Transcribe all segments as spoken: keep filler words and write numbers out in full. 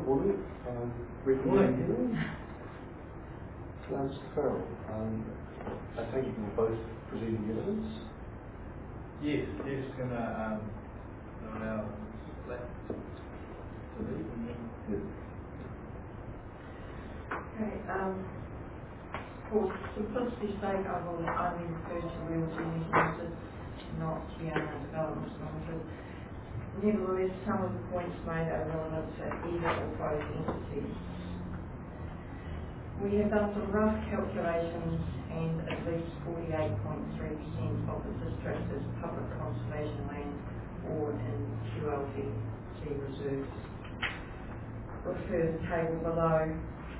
morning. Um, Rick morning. Uh, Mister Farrell, um, I take it you're both presenting evidence? Yes, yes, going to um, allow that to leave and then. Yes. Okay, um, for simplicity's sake, I will only refer to Real Genius Limited, not Giana Developments Limited. Nevertheless, some of the points made are relevant to either or both entities. We have done some rough calculations, and at least forty-eight point three percent of the district is public conservation land or in Q L T G reserves. Refer the table below.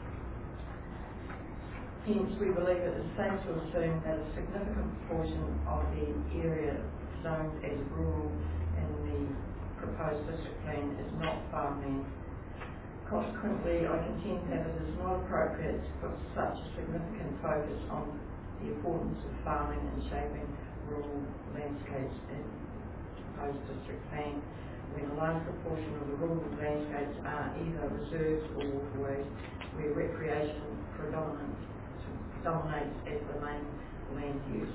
Hence, we believe it is safe to assume that a significant proportion of the area zoned as rural in the proposed district plan is not farmland. Consequently, I contend that it is not appropriate to put such a significant focus on the importance of farming and shaping rural landscapes in the proposed district plan, when a large proportion of the rural landscapes are either reserves or waterways, where recreation predominant, dominates as the main land use.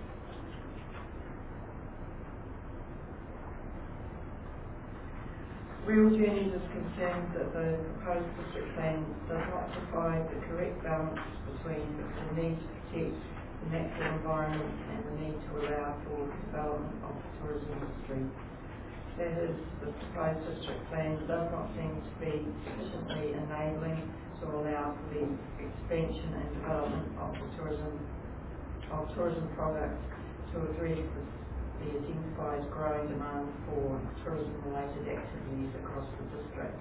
Real Journeys is concerned that the proposed district plan does not provide the correct balance between the need to protect the natural environment and the need to allow for the development of the tourism industry. That is, the proposed district plan does not seem to be sufficiently enabling to allow for the expansion and development of the tourism of tourism products to address the the identified growing demand for tourism-related activities across the district.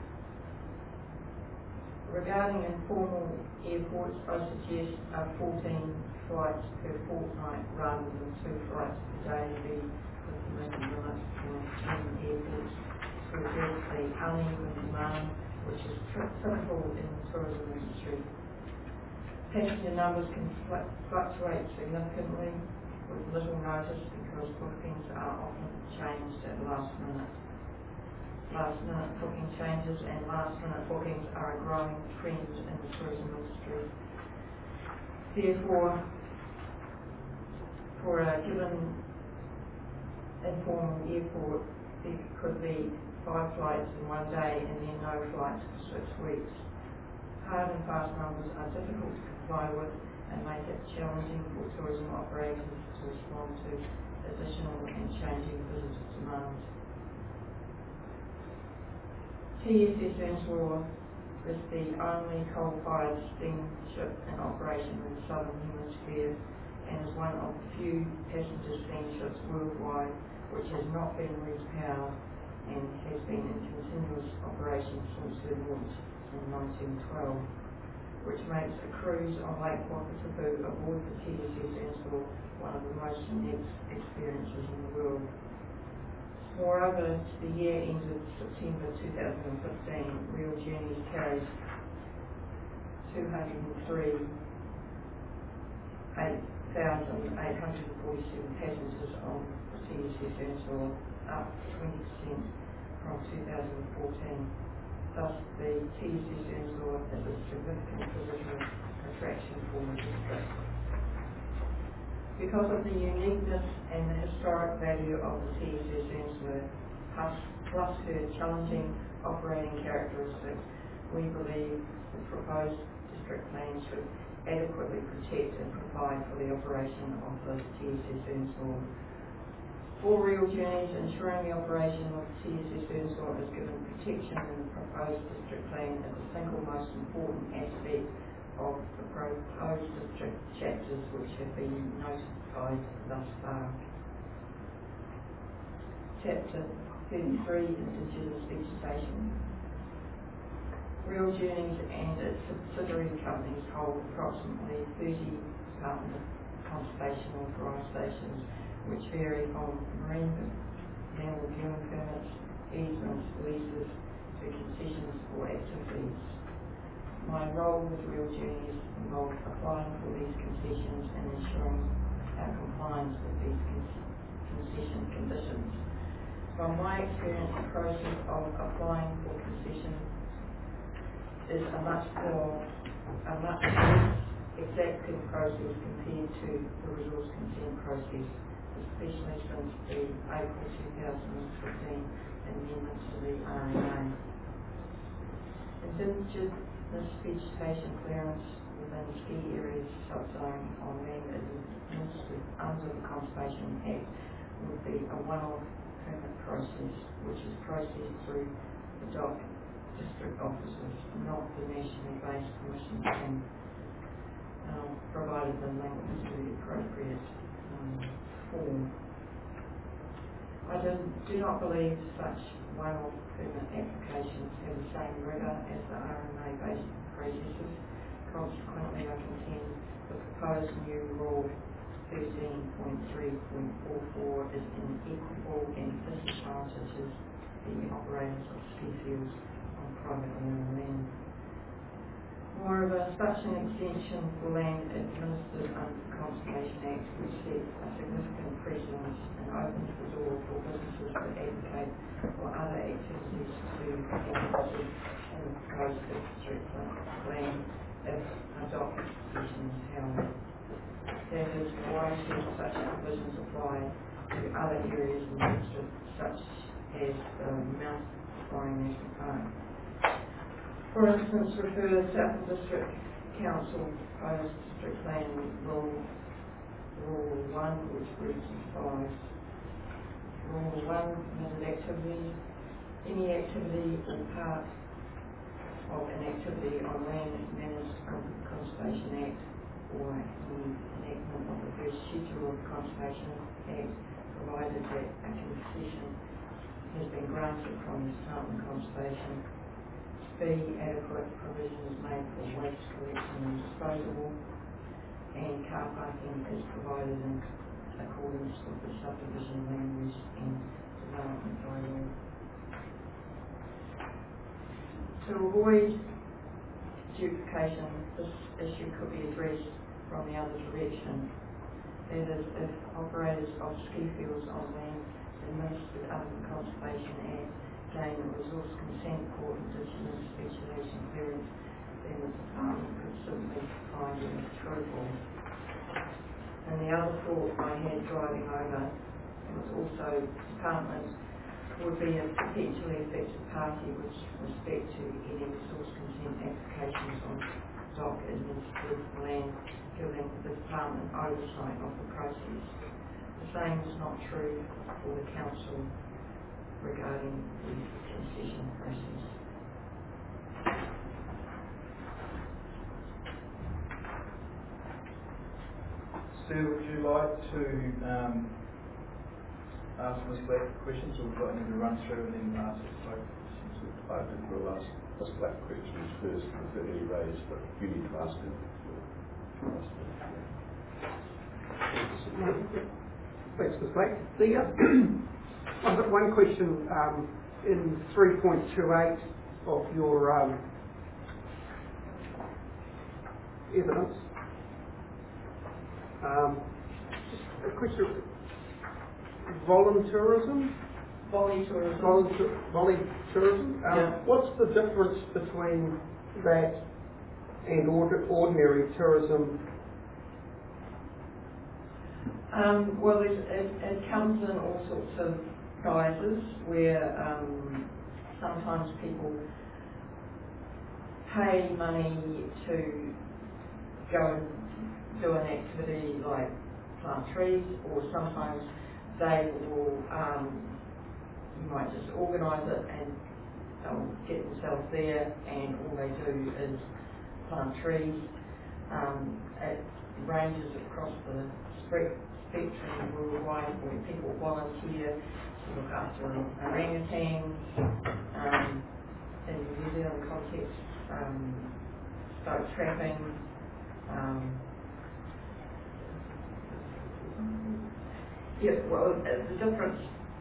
Regarding informal airports, I suggest uh, fourteen flights per fortnight rather than two flights per day be the permitted limit for informal airports to address the uneven demand which is typical in the tourism industry. Passenger numbers can fluctuate significantly with little notice because bookings are often changed at the last minute. Last minute booking changes and last minute bookings are a growing trend in the tourism industry. Therefore, for a given informal airport, there could be five flights in one day and then no flights for six weeks. Hard and fast numbers are difficult to comply with and make it challenging for tourism operators to respond to additional and changing visitor demands. T S S Earnslaw is the only coal-fired steamship in operation in the southern hemisphere and is one of the few passenger steamships worldwide which has not been repowered and has been in continuous operation since their launch in nineteen twelve. Which makes a cruise on Lake Wakatipu aboard the T S S Earnslaw one of the most unique experiences in the world. Moreover, to the year ended September two thousand fifteen, Real Journeys carried two hundred three thousand eight hundred forty-seven passengers on the T S S Earnslaw, up twenty percent from two thousand fourteen. Thus, the T S S Earnslaw is a significant visitor attraction for the district. Because of the uniqueness and the historic value of the T S S Earnslaw, plus, plus her challenging operating characteristics, we believe the proposed district plan should adequately protect and provide for the operation of the T S S Earnslaw. For Real Journeys, ensuring the operation of the T S S Earnslaw is given protection in the proposed district plan is the single most important aspect of the proposed district chapters which have been notified thus far. Chapter thirty-three, Indigenous Vegetation. Real Journeys and its subsidiary companies hold approximately thirty Department of Conservation authorisations which vary from marine mammal viewing permits, easements, leases to concessions for activities. My role with Real Journeys involved applying for these concessions and ensuring our compliance with these concession conditions. From my experience, the process of applying for concession is a much more, a much less exacting process compared to the resource consent process, especially since the April two thousand fifteen amendment to the R N A. Indigenous vegetation clearance within ski areas subzone on land administered under the Conservation Act would be a one-off permit process, which is processed through the D O C district offices, not the nationally based commission team, um, provided the link to the appropriate um, form. I do, do not believe such one-off permit applications have the same rigour as the R N A-based processes. Consequently, I contend the proposed new rule thirteen point three point four four is inequitable and disadvantages the operators of ski fields on private owner land. Moreover, such an extension for land administered under the Conservation Act would set a significant precedent and opens the door for businesses to advocate for other activities to be implemented in the proposed district land if a D O C decision is held. That is, why should such provisions apply to other areas in the district, such as the Mount Macquarie National Park? For instance, refer to South District Council proposed district plan rule, rule one, which reads as follows. Rule one, limited activity. Any activity or part of an activity on land managed under the Conservation Act or the enactment of the first schedule of the Conservation Act, provided that a concession has been granted from the Department of Conservation. B, adequate provision is made for waste collection and disposal, and car parking is provided in accordance with the subdivision land use and development bylaw. To avoid duplication, this issue could be addressed from the other direction. That is, if operators of ski fields on land administered under the Conservation Act gain a resource consent for Indigenous vegetation clearance, then the department could simply find it as truthful. And the other thought I had driving over was also the department would be a potentially affected party with respect to any resource consent applications on D O C administered land, giving the department oversight of the process. The same is not true for the council regarding the concession process. Steve, would you like to um, ask Miz Black questions, or would you like me to run through and then ask Miz Black questions? I think we'll ask Miz Black questions first, if they're any raised, but you need to ask them. Thanks, Miz Black. The, uh, I've got one question um, in three point two eight of your um, evidence. Um, just a question of voluntourism. Voluntourism. Volunteer, voluntourism. Um, Yeah. What's the difference between that and ordi- ordinary tourism? Um, well, it, it, it comes in all sorts of guises where um, sometimes people pay money to go and do an activity like plant trees, or sometimes they will, um, you might just organise it and they'll get themselves there and all they do is plant trees. Um, it ranges across the spectrum worldwide where people volunteer to look after orangutans. Um, in the New Zealand context, um, stoat trapping. Um, yeah, well, the difference.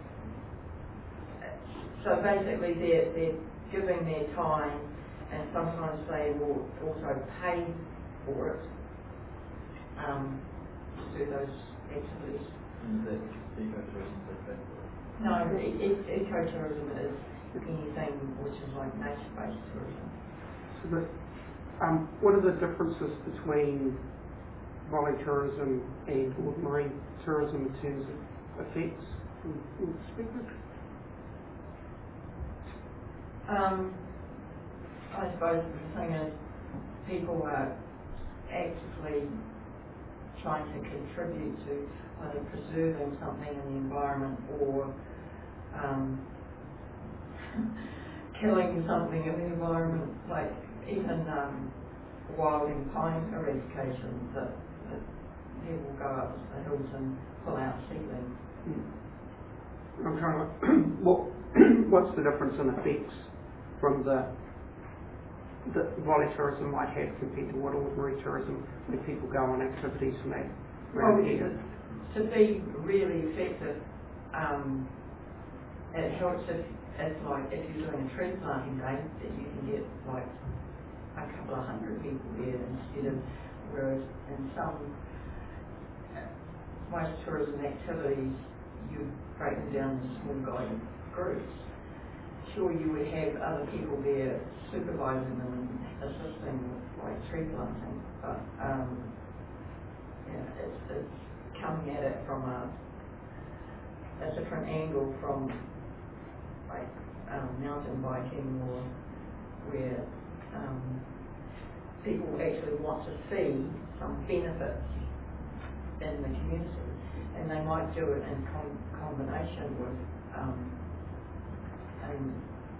So basically, they're they're giving their time, and sometimes they will also pay for it um, to do those activities. And the ecotourism they pay for it? No, e- e- ecotourism is anything which is like nature-based tourism. So that, um, what are the differences between volley-tourism and ordinary tourism in terms of effects from your perspective? Um, I suppose the thing is, people are actively trying to contribute to either preserving something in the environment or um, killing something in the environment, like even um, wilding pine eradication, that, that people go up the hills and pull out seedlings. Hmm. I'm trying to, what, what's the difference in effects from the that volley tourism might have compared to what ordinary tourism, when people go on activities and that around Well, here? to be really effective, um, it helps if it's like if you're doing a tree planting day, that you can get like a couple of hundred people there instead of, whereas in some most tourism activities you break them down into small guided groups. Sure, you would have other people there supervising them and assisting with like tree planting, but um, yeah, it's, it's coming at it from a, a different angle from like um, mountain biking, or where um, people actually want to see some benefits in the community, and they might do it in com combination with um, an,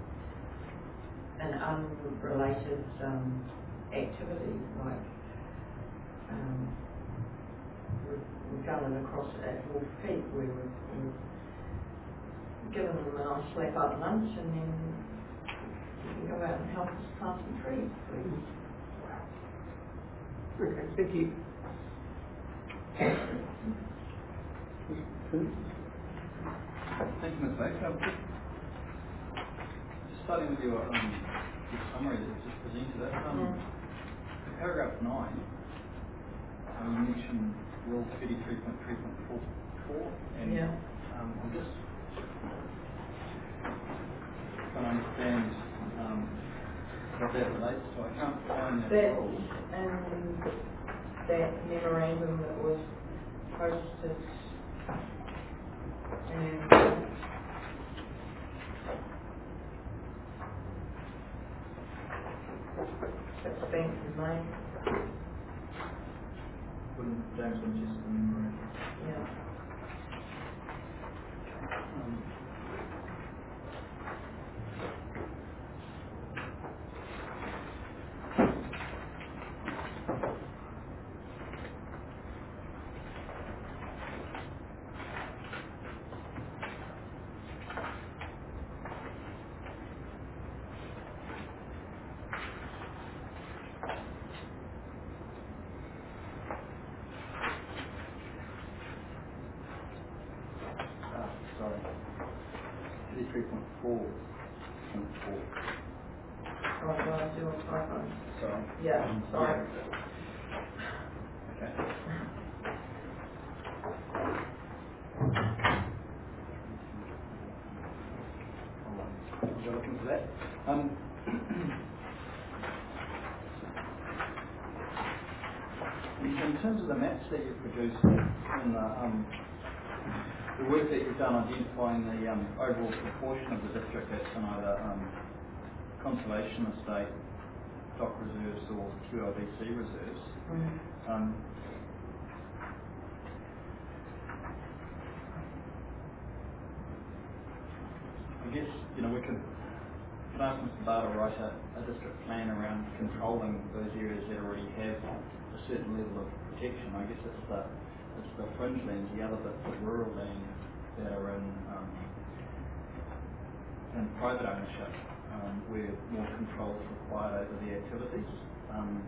an unrelated um, activity, like um, we've, we've done it across at Wolf Peak, where we've, we've given them a nice slap up lunch, and then you can go out and help us plant some trees, please. Okay, thank you. Thank you, Miz Baker. Um, just, just starting with your, um, your summary that you just presented, that, um, Mm. in paragraph nine, um, you mentioned Rule thirty-three point three point four, and Yeah. um, I'm just trying to understand um, what that relates to. I can't find that That's rule. in that memorandum that was posted, and it's been made. Wouldn't James Winchester memorandum? Yeah. Um, ah, sorry. thirty-three point four point four. Oh, well, I do a typo. Sorry. Yeah, Um, sorry. yeah. Okay. I'll go look into that. Um, in, in terms of the maps that you've produced and the, um, the work that you've done identifying the um, overall proportion of the district that's in either um, conservation estate, dock reserves or Q L D C reserves, Mm. um, I guess, you know, we could, could ask Mister Barr to write a, a district plan around controlling those areas that already have a certain level of protection. I guess it's the, it's the fringe lands, the other bits of rural land that are in, um, in private ownership, um, where more control is required over the activities. Um,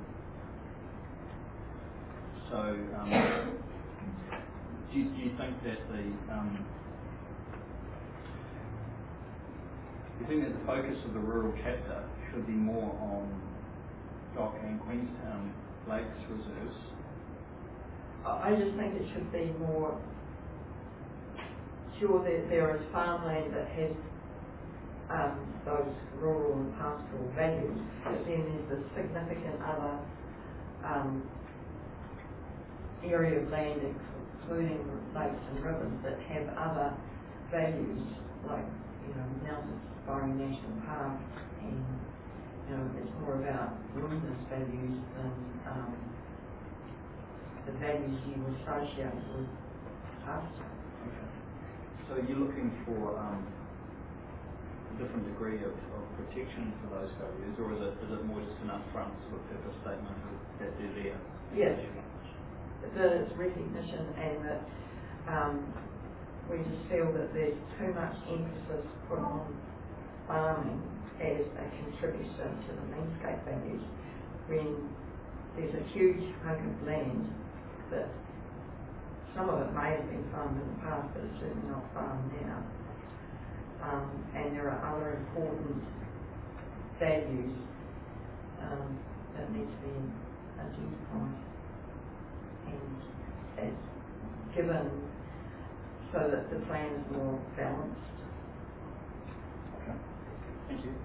so, um, do, you, do you think that the um, do you think that the focus of the rural chapter should be more on Dock and Queenstown Lakes reserves? I I just think it should be more, sure that there is farmland that has um, those rural and pastoral values, but then there's a significant other um, area of land, including lakes and rivers, that have other values, like, you know, Mountain Safari National Park, and, you know, it's more about wilderness values than um, the values you associate with pasture. Okay. So you're looking for um, a different degree of, of protection for those values, or is it is it more just an upfront sort of purpose statement that they're there? Yes, the recognition, and that um, we just feel that there's too much emphasis put on farming as a contributor to the landscape values, when there's a huge hunk of land that some of it may have been farmed in the past, but it's certainly not farmed now. Um, and there are other important values um, that need to be identified and as given so that the plan is more balanced. Okay. Thank you.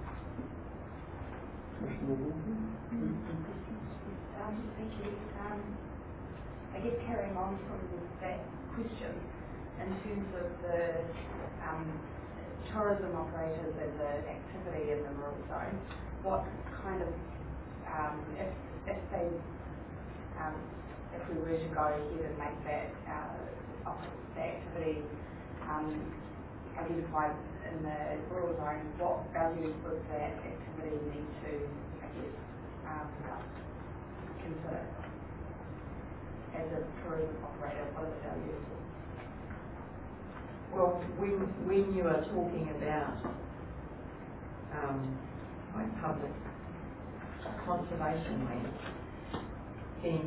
Um, thank you. Um, I guess carrying on from that question, in terms of the um, tourism operators as an activity in the rural zone, what kind of, um, if, if they, um, if we were to go ahead and make that, uh, the activity um, identified in the rural zone, what values would that activity need to, I guess, um, consider as a tourism operator? What are the values? Well, when, when you are talking about um, like public conservation land, then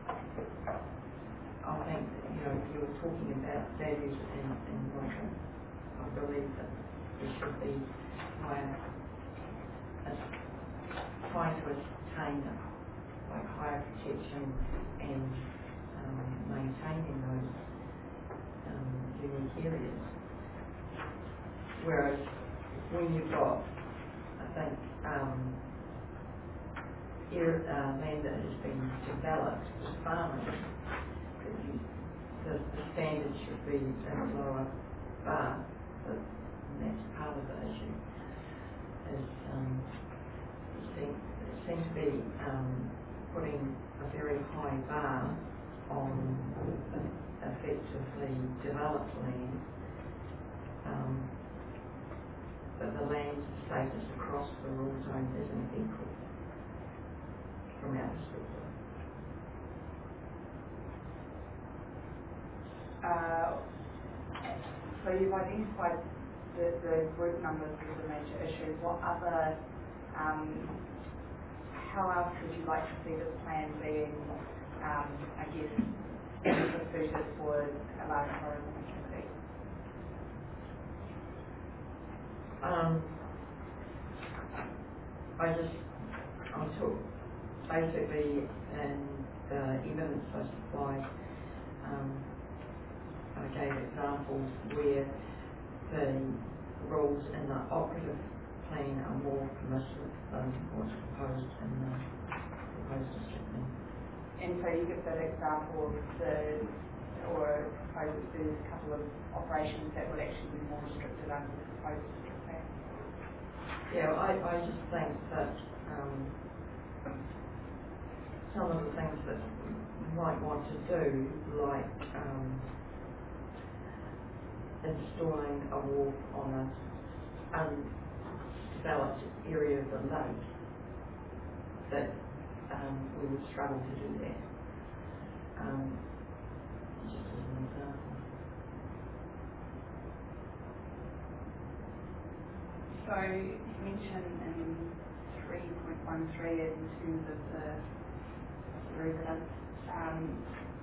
I think, you know, you're talking about values in, in like a, I believe that there should be higher, uh, trying to attain like higher protection and um, maintaining those um, unique areas. Whereas when you've got, I think, um, air, uh, land that has been developed for farming, you, the, the standard should be at a lower bar, but that's part of the issue. Is um, it seems it seems to be um, putting a very high bar on effectively developed land, um, but the land status across the rural zone isn't equal from our perspective. Uh, so you've identified the, the group numbers as a major issue. What other, um, how else would you like to see this plan being, um, I guess, suited for a large tourism activity? Um, I just, I took basically in the evidence I supplied, um, I gave examples where the rules in the operative plan are more permissive than what's proposed in the proposed district plan. And so you give that example of the, or propose that there's a couple of operations that would actually be more restricted under the proposed district plan. Yeah, I, I just think that um, some of the things that you might want to do, like um, installing a wall on a undeveloped area of the lake, that um, we would struggle to do that. Um, just as an example. So you mentioned in three point one three in terms of the residents um,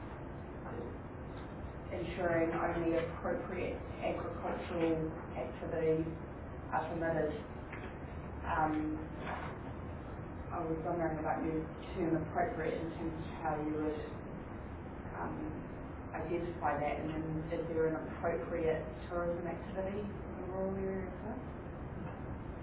ensuring only appropriate agricultural activities are permitted. Um, I was wondering about your term appropriate in terms of how you would um, identify that, and then is there an appropriate tourism activity in a rural area as well?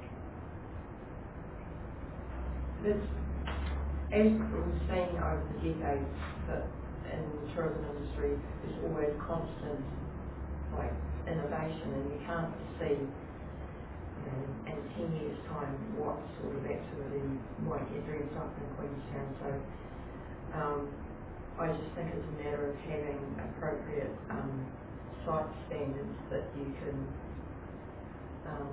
It's, as we've seen over the decades, that in the tourism industry, there's always constant, like, innovation, and you can't see, you know, in ten years' time what sort of activity might get dressed up in Queenstown. So um, I just think it's a matter of having appropriate um, site standards that you can. Um,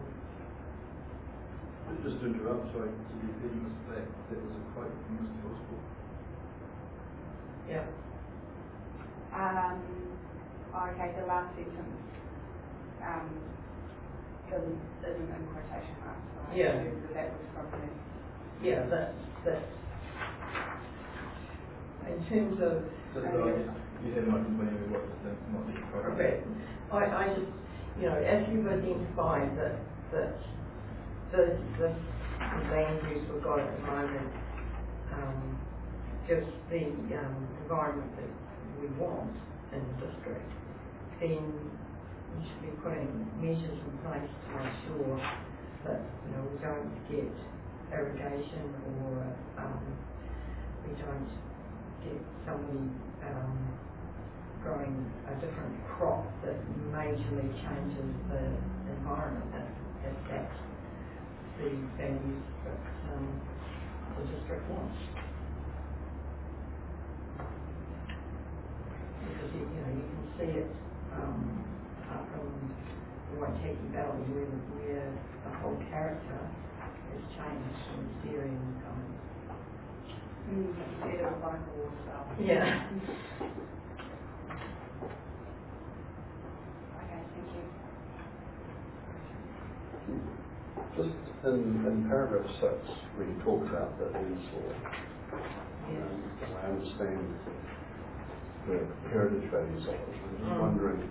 Just to interrupt, sorry, to be repeating Mister Black, that was a quote from Mister Osborne. yeah. Um, okay, the last sentence um, isn't, isn't in quotation marks, so I Yeah. assume that that was from him. Yeah, that that. In terms of. So, so I just, you have no complaint with what was the, what the quote. Okay. I, I just, you know, as you've identified that that the the land use we've got at the moment um, gives the um, environment that we want in the district, then we should be putting measures in place to make sure that, you know, we don't get irrigation or um, we don't get somebody um, growing a different crop that majorly changes the environment if, if that's the values that um, the district wants. Because you, you know, you can see it um, up in the Waitaki Valley where, where the whole character has changed from dairy and um, Mm, you said it was like a water style. yeah. Okay, thank you. Just in, in paragraph six, where you talk about the Ensor, Yes. um, I understand the heritage values of it. I'm just Mm. wondering,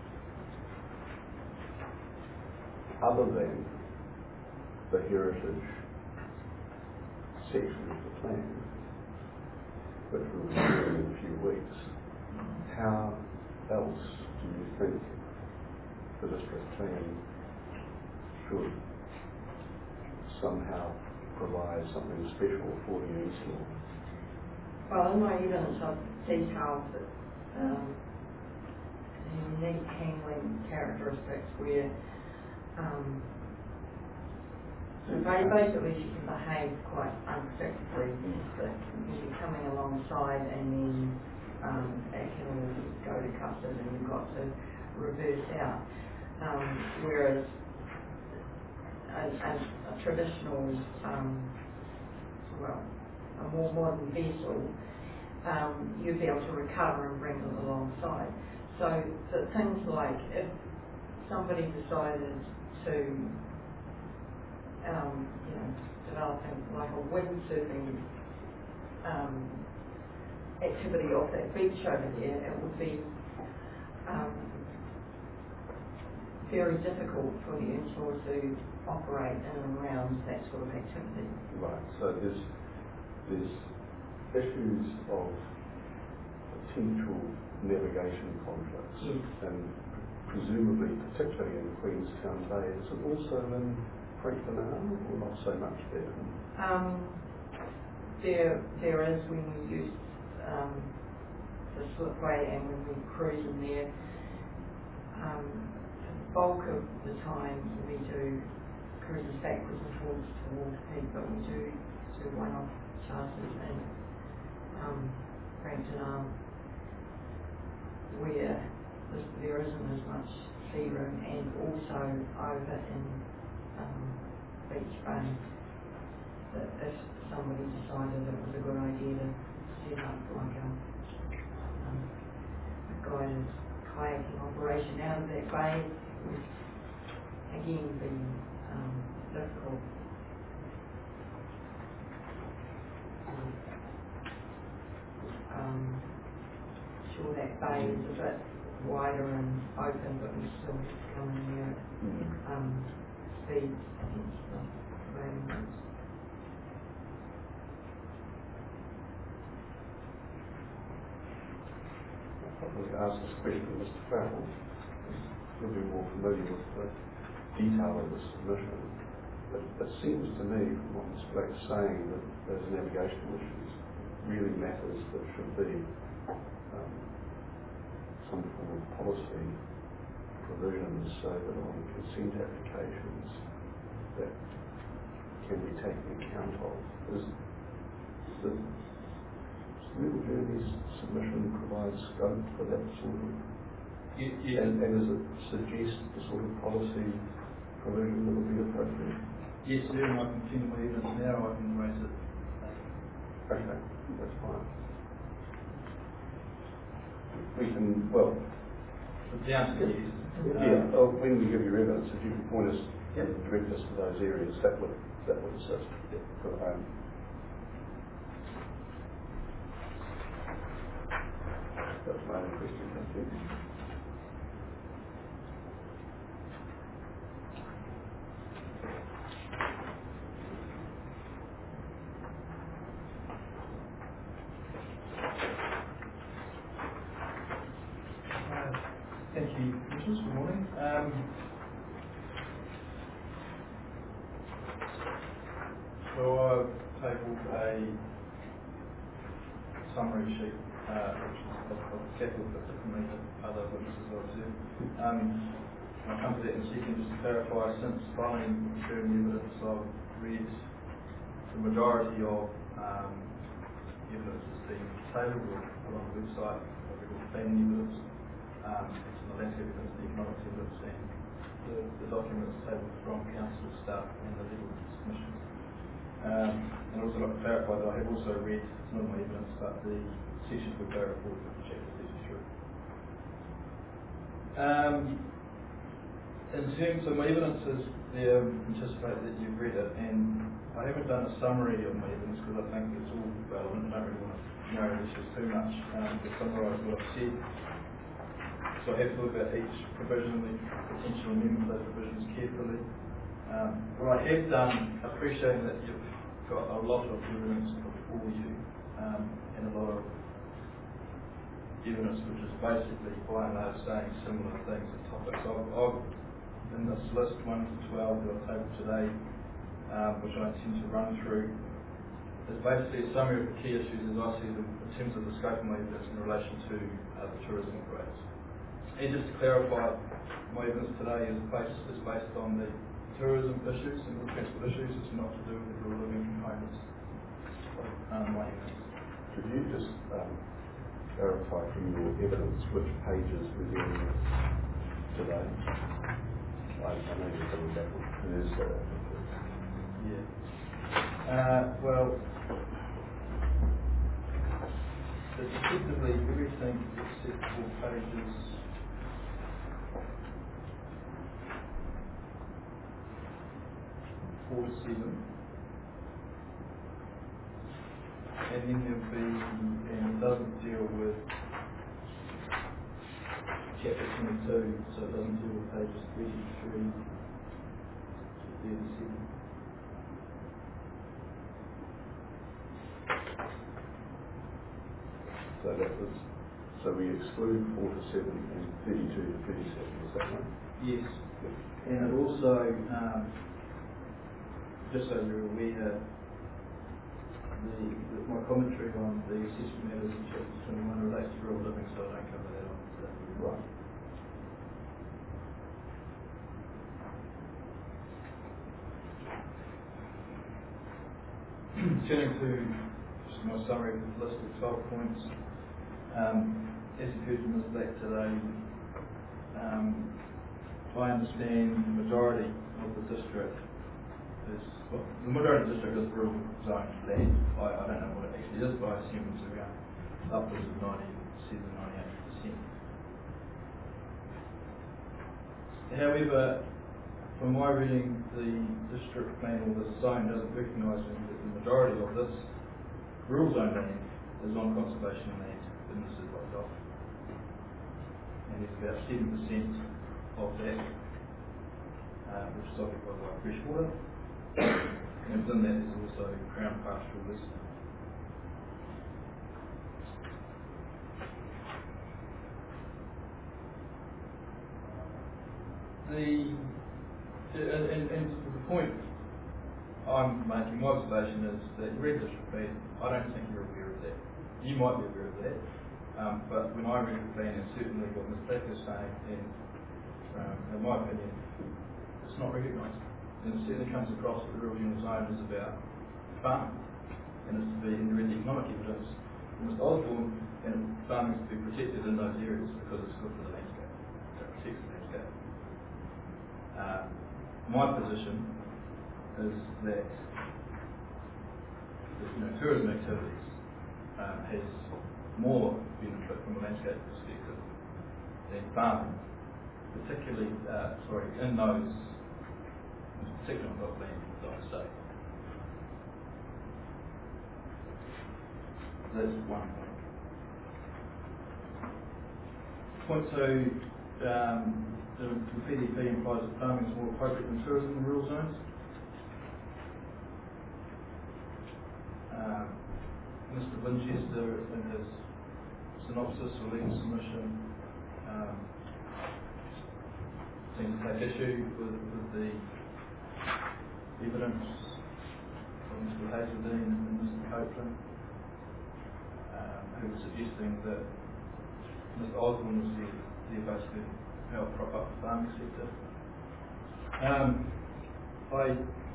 other than the heritage section of the plan, which we'll review in a few weeks, how else do you think the district plan should somehow provide something special for the Ensor? Well, in my evidence I've detailed that um, unique handling characteristics where um, so ba- basically she can behave quite unpredictably, that you'll be coming alongside and then um, it can all go to custard and you've got to reverse out. Um, whereas a, a, a traditional, um, well, a more modern vessel, um, you'd be able to recover and bring them alongside. So that things like if somebody decided to, um, you know, developing like a windsurfing um, activity off that beach over there, it would be um, very difficult for the Ensor to operate in and around that sort of activity. Right, so there's, there's issues of potential navigation conflicts, Yes. and presumably, particularly in Queenstown Bay, is it also in Franklin Arm, or not so much there? Um, there, there is when we use um, the slipway and when we cruise in there. Um, the bulk of the time we do cruises backwards and forwards towards Peak, but we do do one-off charters in um, Frankton Arm where there's, there isn't as much sea room, and also over in um, Beach Bay, that if somebody decided it was a good idea to set up like a, um, a guided kayaking operation out of that bay, it would again be um, difficult. Um, sure that bay is a bit wider and open, but we still have to come in there at um, speeds against the prevailing winds. I'll probably ask this question to Mister Farrell, who'll be more familiar with the detail of the submission. it, it seems to me, from what Miz Black's saying, that those navigational issues really matters that should be um, some form of policy provisions so that on consent applications that can be taken account of. Is the Smooth Journeys submission provide scope for that sort of, Ye- yes, and, and does it suggest the sort of policy provision that would be appropriate? yes, there, and I can continue my evidence now, I can raise it. Okay, that's fine. We can, well, The answer is yes. yeah, Um, oh, when we give you evidence, if you can point us, Yep. and direct us to those areas, that would, that would assist for the home. That's my only question, thank you. Uh, Thank you, Commissioners. Good morning. Um, So I've tabled a summary sheet, uh, which is of of capital but differently than other witnesses I've observed. Um, I'll come to that in a second. Just to clarify, since filing hearing evidence, I've read the majority of um, evidence that's been tabled or put on the website. I've read all the planning evidence, um, it's the landscape evidence, the economics evidence, and the, the documents tabled from council staff and the legal submissions. Um, and also like to clarify that I have also read, it's not my evidence, but the sections of the report of chapter thirty-three. Um, in terms of my evidence is there, anticipate that you've read it, and I haven't done a summary of my evidence because I think it's all relevant. I don't really want to narrow the issues too much um, to summarise what I've said. So I have to look at each provision, the potential amendment of those provisions carefully. Um, what I have done, appreciating that you've got a lot of evidence before you, um, and a lot of evidence which is basically by and large saying similar things and topics. So I've, I've in this list one to twelve that I've tabled today, um, which I intend to run through, is basically a summary of the key issues as I see them in terms of the scope of my evidence in relation to uh, the tourism operators. And just to clarify, my evidence today is based, is based on the tourism issues and the transport issues. It's not to do with the rural living components of um, my evidence. Could you just um, clarify from your evidence which pages we're dealing with today? I, I know you're coming back on Thursday. Yeah. Uh, well, it's effectively everything except for pages four to seven. And then there'll be, and it doesn't deal with chapter twenty-two, so it doesn't deal with pages thirty-three to thirty-seven. So that was, so we exclude four to seven and thirty-two to thirty-seven, is that right? Yes, and it also, um, just so you're aware, the, the, my commentary on the assessment matters in chapter twenty-one relates to rural living, so I don't cover that on today. Right. Turning to just my summary of the list of twelve points, um, as you've heard from Miz Black today, um, I understand the majority of the district is, well, the majority of the district is rural zone land. I, I don't know what it actually is, but I assume it's around upwards of ninety-seven, ninety-eight percent. However, from my reading, the district plan or the zone doesn't recognise that the majority of this rural zone land is on conservation land, and this is locked off. And it's about seven percent of that, uh, which is occupied by freshwater. And within that is also Crown pastoral lease. The and, and, and to the point I'm making, my observation is that you read district plan, I don't think you're aware of that. You might be aware of that, um, but when I read the plan, and certainly what Miz Black is saying, and um, in my opinion, it's not recognised. And it certainly comes across that the rural general zone is about farming, and it's to be, and you read the economic evidence from Mister Osborne, and farming is to be protected in those areas because it's good for the landscape. It protects the landscape. Uh, my position is that you know, tourism activities um, has more benefit from a landscape perspective than farming, particularly, uh, sorry, in those, particularly on the land, like I say. That's one point. Point two, um, the, the P D P implies that farming is more appropriate than tourism in rural zones. Um, Mister Winchester, in his synopsis or legal submission, um, seems to take issue with, with the evidence from Mister Hazeldine and Mister Copeland, um, who were suggesting that Mister Osborne was there, there basically to help prop up the farming sector. Um, I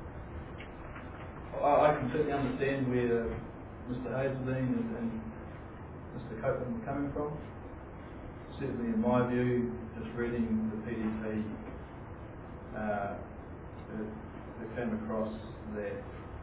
I completely understand where Mister Hazeldine and, and Mister Copeland were coming from. Certainly in my view, just reading the P D P, uh, it, it came across that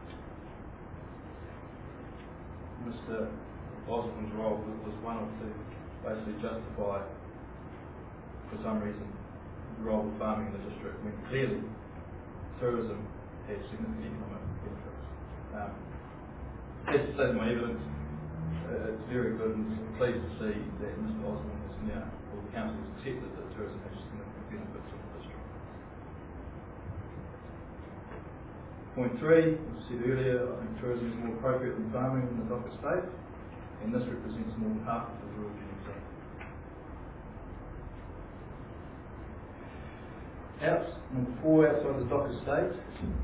Mister Osborne's role was one of to basically justify, for some reason, the role of farming in the district, when clearly tourism has significant economic benefits. Um, as to say my evidence, uh, it's very good and pleased to see that Mister Osborne has now, or the council has accepted that tourism has significant benefits in the district. Point three, as I said earlier, I think tourism is more appropriate than farming in the Dock Estate, and this represents more than half of the rural general zone. Out, number four, outside the Dock Estate,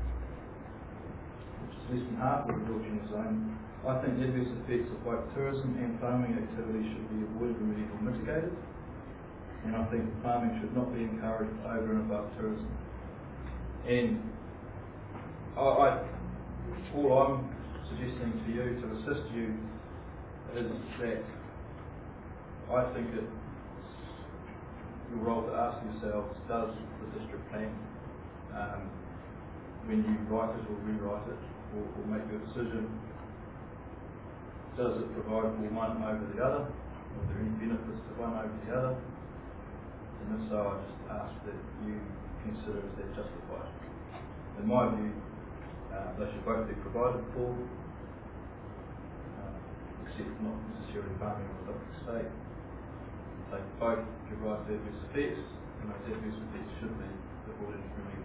less than half of the rural general zone, I think adverse effects of both tourism and farming activities should be avoided, remedied or mitigated, and I think farming should not be encouraged over and above tourism. And I, I, all I'm suggesting to you, to assist you, is that I think it's your role to ask yourselves, does the district plan, um, when you write it or rewrite it, or, or make your decision, does it provide for one over the other? Are there any benefits to one over the other? And if so, I just ask that you consider is that justified. In my view, uh, they should both be provided for, uh, except not necessarily farming on the Dock Estate. They both give rise to adverse effects, and those adverse effects should be avoided from remedial.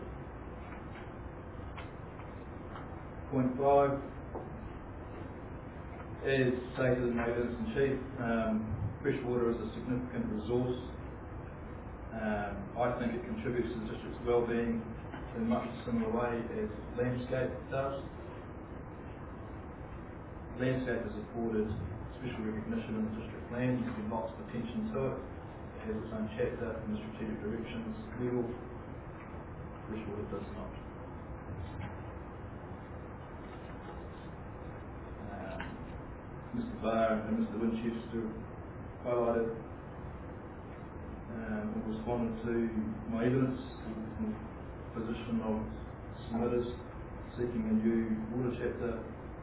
Point five, as stated in my evidence in chief, um, fresh water is a significant resource. Um, I think it contributes to the district's well-being in much a similar way as landscape does. Landscape is afforded special recognition in the district plan. There's been lots of attention to it. It has its own chapter in the strategic directions level. Fresh water does not. Mister Barr and Mister Winchester highlighted um, and responded to my evidence in the position of submitters seeking a new water chapter.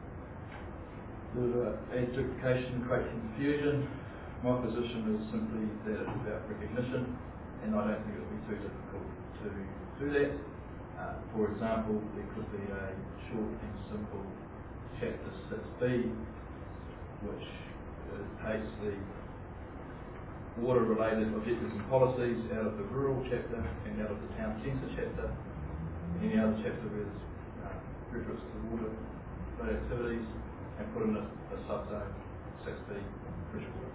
The add duplication, create confusion. My position is simply that it's about recognition, and I don't think it would be too difficult to do that. Uh, for example, there could be a short and simple chapter six B, which uh, takes the water-related objectives and policies out of the rural chapter and out of the town centre chapter, and any other chapter where there's uh, reference to water-related activities, and put in a, a sub-zone six B freshwater.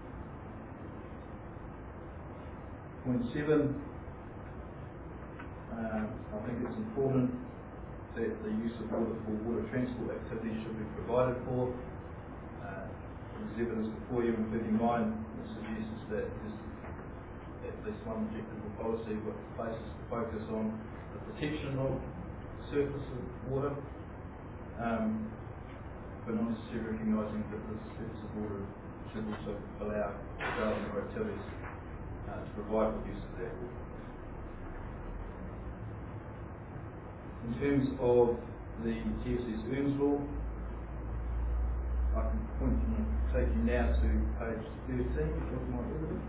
Point seven, Um, I think it's important that the use of water for water transport activities should be provided for. Uh, there's evidence before you, including mine, that suggests that there's at least one objective or policy which places the focus on the protection of surface of water, um, but not necessarily recognising that the surface of water should also allow development or activities uh, to provide the use of that water. In terms of the T S S Earns Law, I can point you, take you now to page thirteen of my evidence.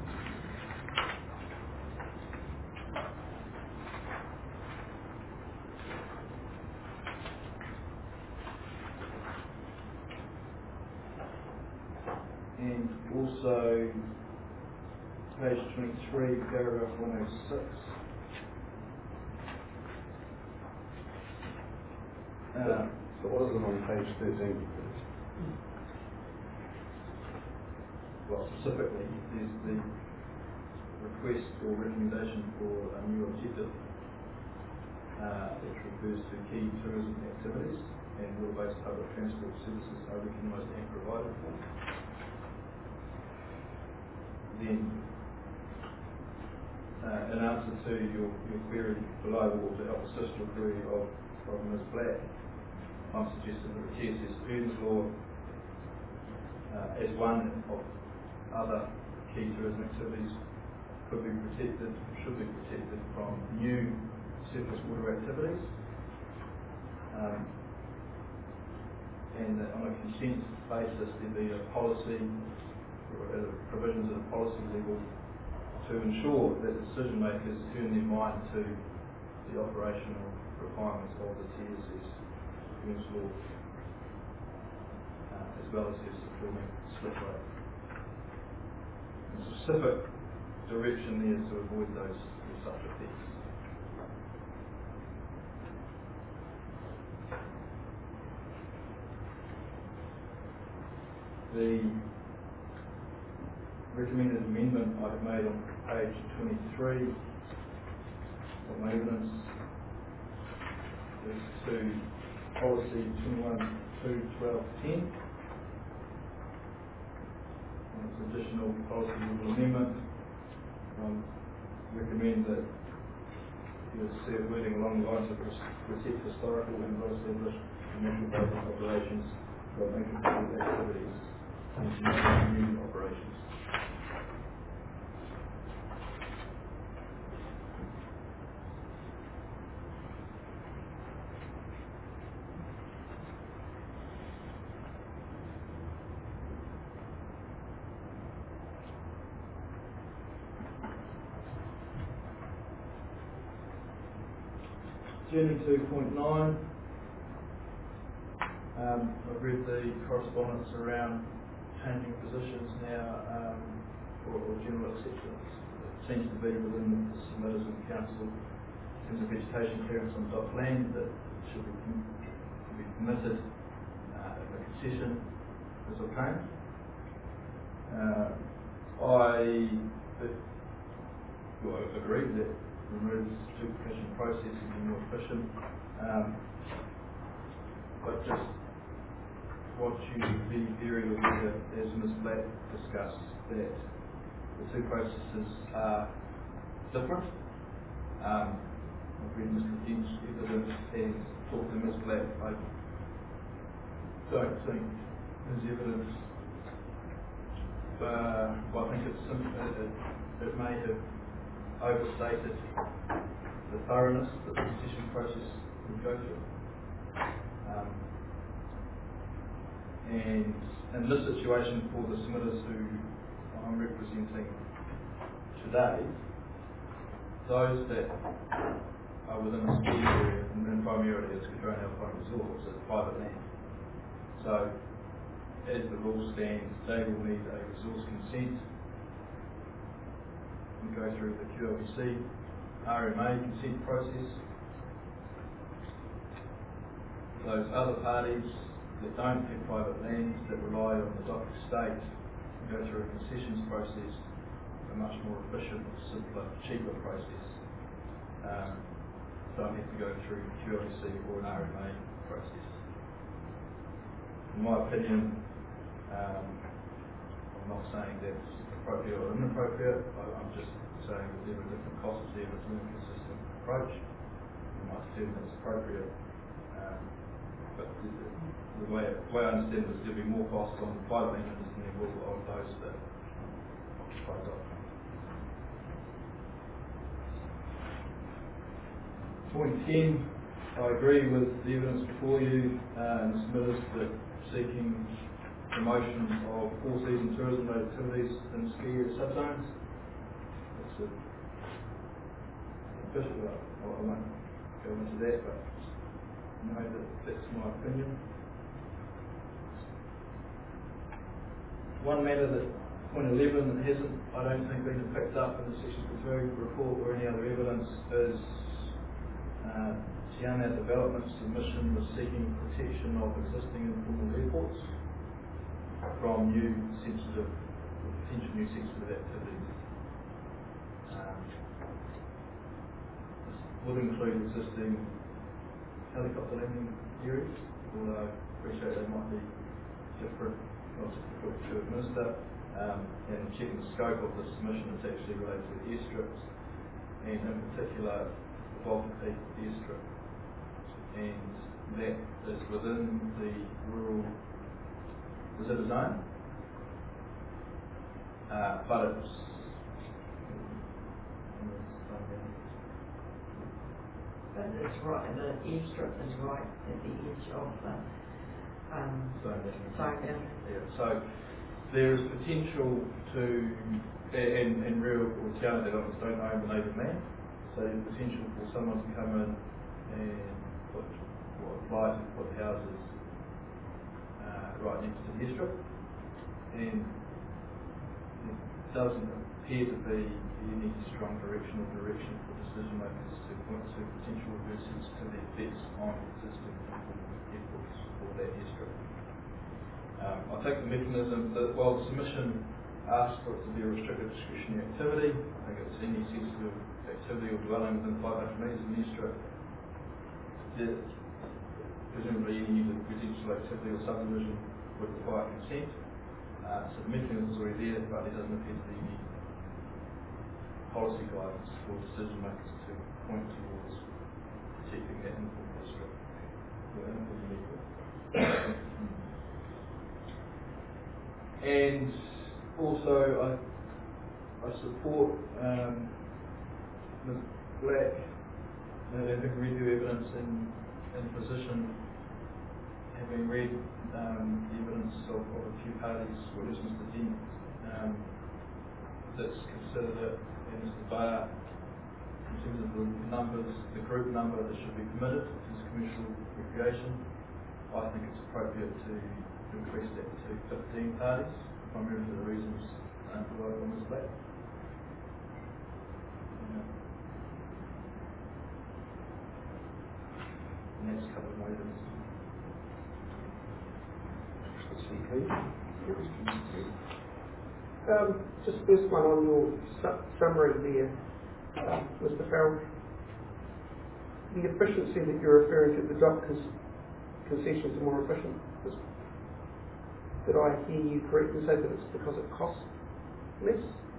And also page twenty-three, paragraph one oh six. Uh, So what is it on page thirteen? well, specifically, there's the request or recommendation for a new objective, uh, which refers to key tourism activities and water-based public transport services are recognised and provided for. Then, uh, in answer to your, your query below, or to help assist your query of, of Miz Black, I'm suggesting that the T S S Earns Law, uh, as one of other key tourism activities, could be protected, should be protected from new surface water activities, um, and that on a consent basis there be a policy, or uh, provisions at a policy level to ensure that decision makers turn their mind to the operational requirements of the T S S Earns Law, uh, as well as their supporting slip rate. A specific direction there to avoid those such effects. The recommended amendment I have made on page twenty-three of my evidence is to policy twenty-one two twelve ten. It's additional policy level amendment. Um, recommend that you see a wording along the lines of protect historical and well-established commercial basin operations for making activities and new operations. Journey two point nine, um, I've read the correspondence around changing positions now, um, or, or general acceptance. It seems to be within the submitters and council in terms of vegetation clearance on dock land that should be, could be permitted uh, if a concession is obtained. Uh, I well, I agree that removes duplication process and be more efficient. Um, but just want you to be very aware, as Miz Black discussed, that the two processes are different. Um, I've read Mister Dent's evidence and talked to Miz Black. I don't think his evidence, uh, well, I think it's sim- it, it, it may have overstated the thoroughness that the concession process would go through. Um, and in this situation, for the submitters who I'm representing today, those that are within a ski area, and then primarily it's Cardrona Alpine Resorts, it's private land. So, as the rule stands, they will need a resource consent and go through the Q L B C R M A consent process. Those other parties that don't have private lands, that rely on the dock estate, and go through a concessions process, a much more efficient, simpler, cheaper process. Um, don't have to go through Q L C or an R M A process. In my opinion, um, I'm not saying that's appropriate or inappropriate, I, I'm just saying that there are different costs there, it's an inconsistent approach. You might determine it's appropriate, um, but the, the, way, the way I understand it is there'll be more costs on private landowners than there will on those that occupy dot com. Point ten, I agree with the evidence before you uh, and submitters that seeking promotion of all-season tourism-related activities in ski area subzones. That's a official, well, I won't go into that, but know that that's my opinion. One matter that, point eleven, that hasn't, I don't think, been picked up in the Section two report or any other evidence is uh, Tiana Development submission was seeking protection of existing informal airports from new sensitive, potential new sensitive activities. Um, this would include existing helicopter landing areas, although I appreciate they might be different, not difficult to administer. Um, and checking the scope of the submission, it's actually related to airstrips, and in particular, the Balfour Peak airstrip. And that is within the rural reserve zone, uh, but it's But it's right, the airstrip is right at the edge of the um, zone zone boundary. Yeah, so there is potential to, and, and real or town developments don't own the native land, so there's potential for someone to come in and put, or apply to put houses uh, right next to the airstrip, and it doesn't appear to be any strong direction or direction for decision makers to point to potential adverse sensitivity effects on existing airports or that airstrip. Um, I think the mechanism that, while the submission asks for it to be a restricted discretionary activity, I think it's any sensitive activity or dwelling within five hundred metres of an airstrip, that presumably any residential activity or subdivision would require consent. Uh, so the mechanism is already there, but there doesn't appear to be any policy guidance for decision makers to point towards protecting that informal airstrip or informal airport. And also, I, I support um, Miz Black, uh, having read your evidence in, in position, having read um, the evidence of, of a few parties, or at least Mister Dent, um, that's considered it, and Mister Barr, in terms of the numbers, the group number that should be permitted as commercial recreation. I think it's appropriate to increase that to fifteen parties, primarily for the reasons um, provided by Miz Black. Yeah. And that's covered my evidence. Um, just first one on your su- summary there, uh, Mister Farrell. The efficiency that you're referring to, the dock cons- concessions are more efficient. Is, did I hear you correctly say that it's because it costs less?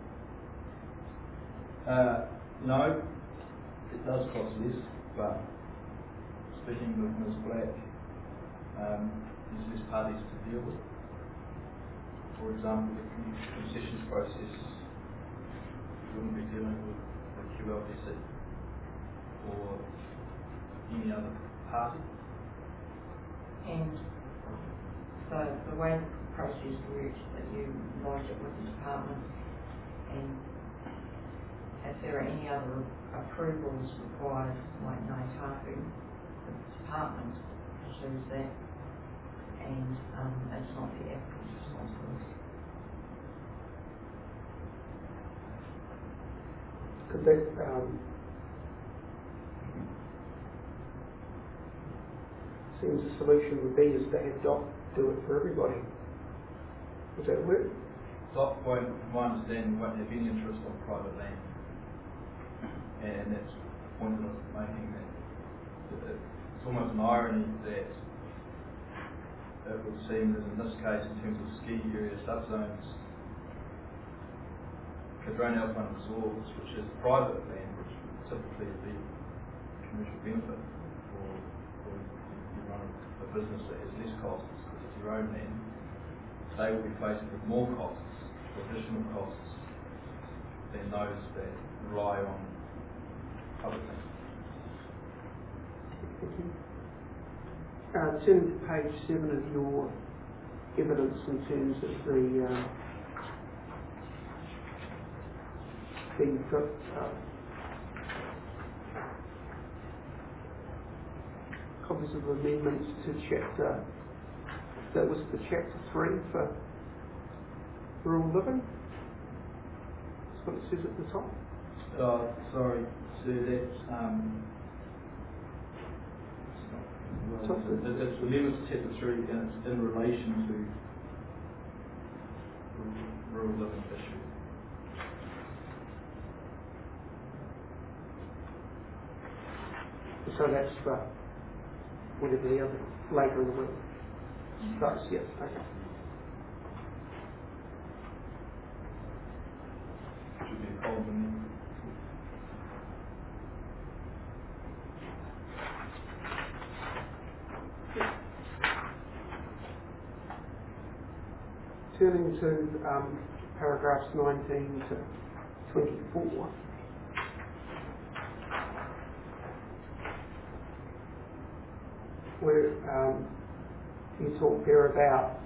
Uh, no, it does cost less, but speaking with Miz Black, um, there's less parties to deal with. For example, the concessions process wouldn't be dealing with the Q L D C or any other party. And so the way the process works, that you lodge it with the department, and if there are any other approvals required, like Ngāi Tahu, the department pursues that, and um, it's not the applicant's responsibility. Could that um, seems a solution would be is to have D O C do it for everybody. Would that work? D O C won't, from my understanding, won't have any interest on private land, and that's the point that I was making, that it's almost an irony that it would seem that in this case, in terms of ski area subzones, Cardrone Alpine Resorts, which is private land, which would typically be commercial benefit, or, or you run a business that has less costs because it's your own land, they will be faced with more costs, additional costs, than those that rely on public land. Thank you. Uh, turning to page seven of your evidence in terms of the uh, the uh, copies of amendments to chapter, that was the chapter three for rural living. That's what it says at the top. Uh, sorry, Sir, that's um, it's not, well, it's, it's amendments to chapter three, and it's in relation to rural living issue. So that's the, whatever the other, later in the week. That's, yeah, okay. Should be a column in there. Turning to um, paragraphs nineteen to twenty-four. Where um, you talk there about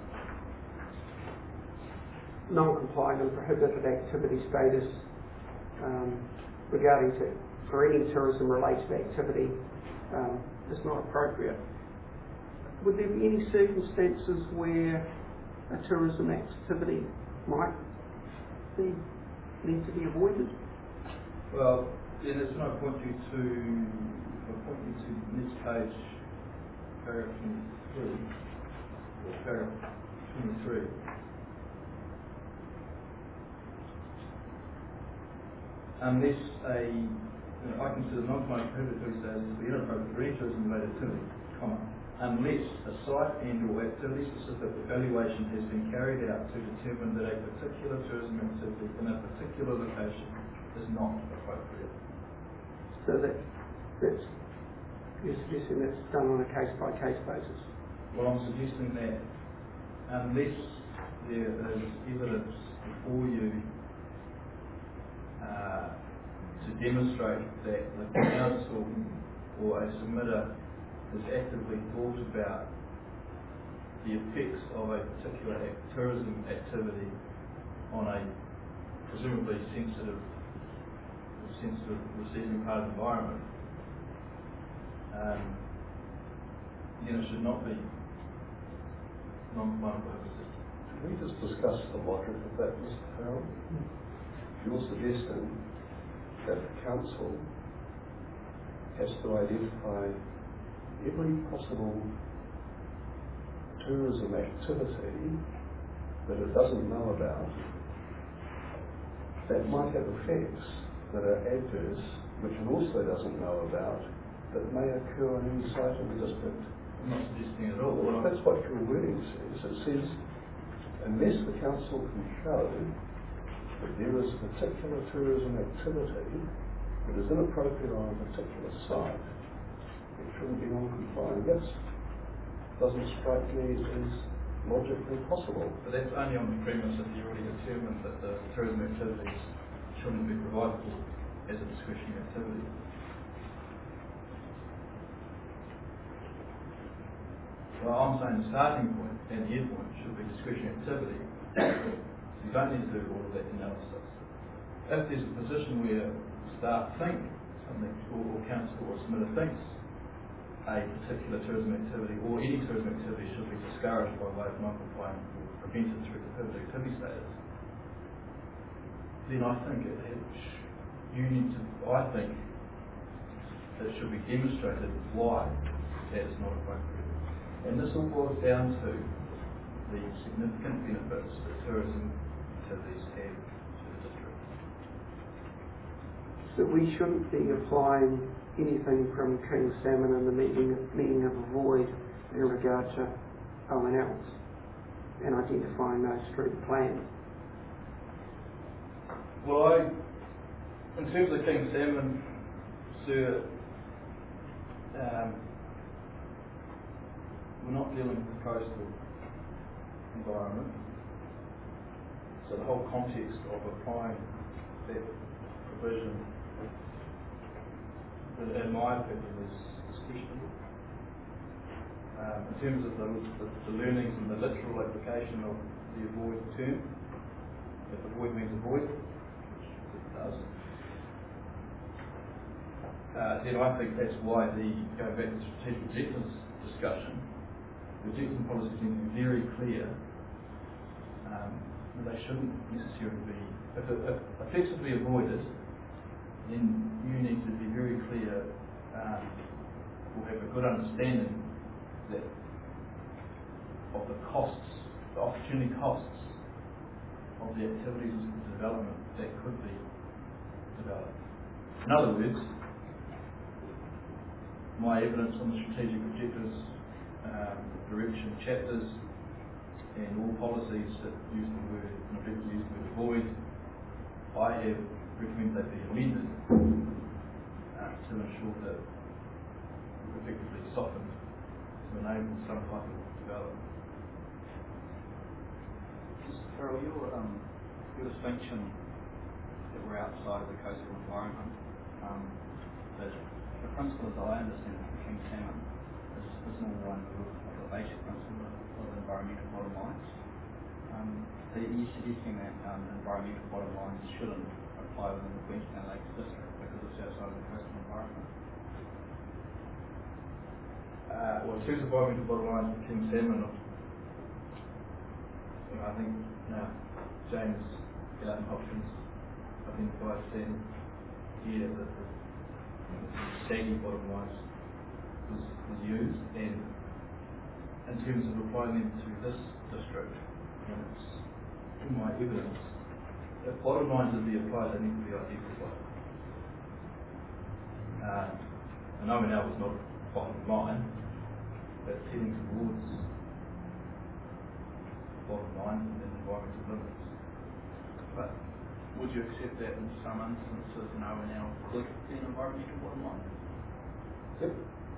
non-compliant and prohibited activity status um, regarding to for any tourism-related activity um, is not appropriate. Would there be any circumstances where a tourism activity might be need to be avoided? Well, then it's when I point you to, if I point you to the next page, paragraph twenty-three, or paragraph twenty-three. Unless a, you know, I consider non-compliant prohibitory status to be inappropriate for any tourism-related activity, comma, unless a site and or activity-specific evaluation has been carried out to determine that a particular tourism activity in a particular location is not appropriate. So that that's you're suggesting that's done on a case-by-case basis? Well, I'm suggesting that unless there is evidence before you uh, to demonstrate that the council or a submitter has actively thought about the effects of a particular act, tourism activity on a presumably sensitive, sensitive receiving part of the environment, um, then it should not be non-compliant prohibited. Can we just discuss the logic of that, Mister Farrell? You're suggesting that the council has to identify every possible tourism activity that it doesn't know about that might have effects that are adverse, which it also doesn't know about, that may occur on any site in the district. I'm not suggesting at all. Well, that's what your wording says. It says, unless the council can show that there is a particular tourism activity that is inappropriate on a particular site, it shouldn't be non-compliant. That doesn't strike me as logically possible. But that's only on the premise that you already determined that the tourism activities shouldn't be provided for as a discretionary activity. Well, I'm saying the starting point and the end point should be discretionary activity. You don't need to do all of that analysis. If there's a position where staff think something, or, or council or submitter thinks a particular tourism activity or any tourism activity should be discouraged by way of non-compliant or prevented through prohibited activity status, then I think it, it sh- you need to, I think it should be demonstrated why that is not appropriate. And this all boils down to the significant benefits that tourism activities have to the district. So we shouldn't be applying anything from King Salmon and the meeting, meeting of a void in regard to O N Ls and identifying those through the plan? Well, I, in terms of King Salmon, Sir, um, we're not dealing with coastal environment, so the whole context of applying that provision, in my opinion, is, is questionable. Um, in terms of the, the, the learnings and the literal application of the avoid term, if avoid means avoid, which it does, uh, then I think that's why the, going back to the strategic objectives discussion, the objectives and policies need to be very clear. Um, they shouldn't necessarily be, if, it, if effectively avoided, then you need to be very clear, um, or have a good understanding that of the costs, the opportunity costs of the activities of development that could be developed. In other words, my evidence on the strategic objectives, um, direction chapters, and all policies that use the word, and objectives use the word avoid, I have recommended they be amended uh, to ensure that we're effectively softened to enable some type of development. Carol, your, um, your distinction that we're outside of the coastal environment, um, that the principle as I understand it from King Salmon is, is more one of the basic principle of environmental bottom lines. Um, are you suggesting that um, environmental bottom lines shouldn't apply within the Queenstown Lakes District because it's outside of the coastal environment? Uh, well, in terms of environmental bottom lines for King Salmon, I think uh, James Garden Hopkins identified ten here that the, the saggy bottom lines was, was used, and in terms of applying them to this district, and it's in my evidence, if bottom lines would be applied, they need to be identified. Uh, and O N L was not bottom line, but heading towards bottom line and environmental limits. But would you accept that in some instances an O N L could be an environmental bottom line? Yep.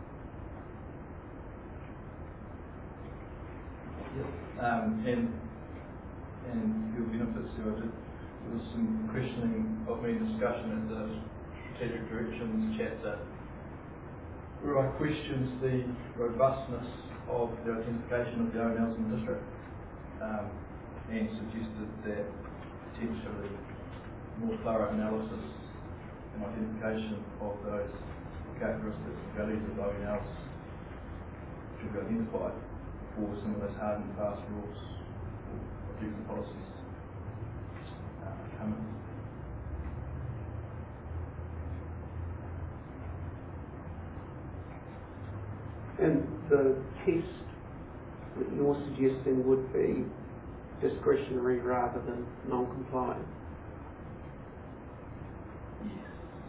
Yep. Um, and and your benefits there, there was some questioning of me, discussion at the strategic directions chapter, where I questioned the robustness of the identification of the O N Ls in the district, um, and suggested that potentially more thorough analysis and identification of those characteristics and values of O N Ls should be identified for some of those hard and fast rules or objectives and policies uh, come in. And the test that you're suggesting would be discretionary rather than non-compliant? Yes.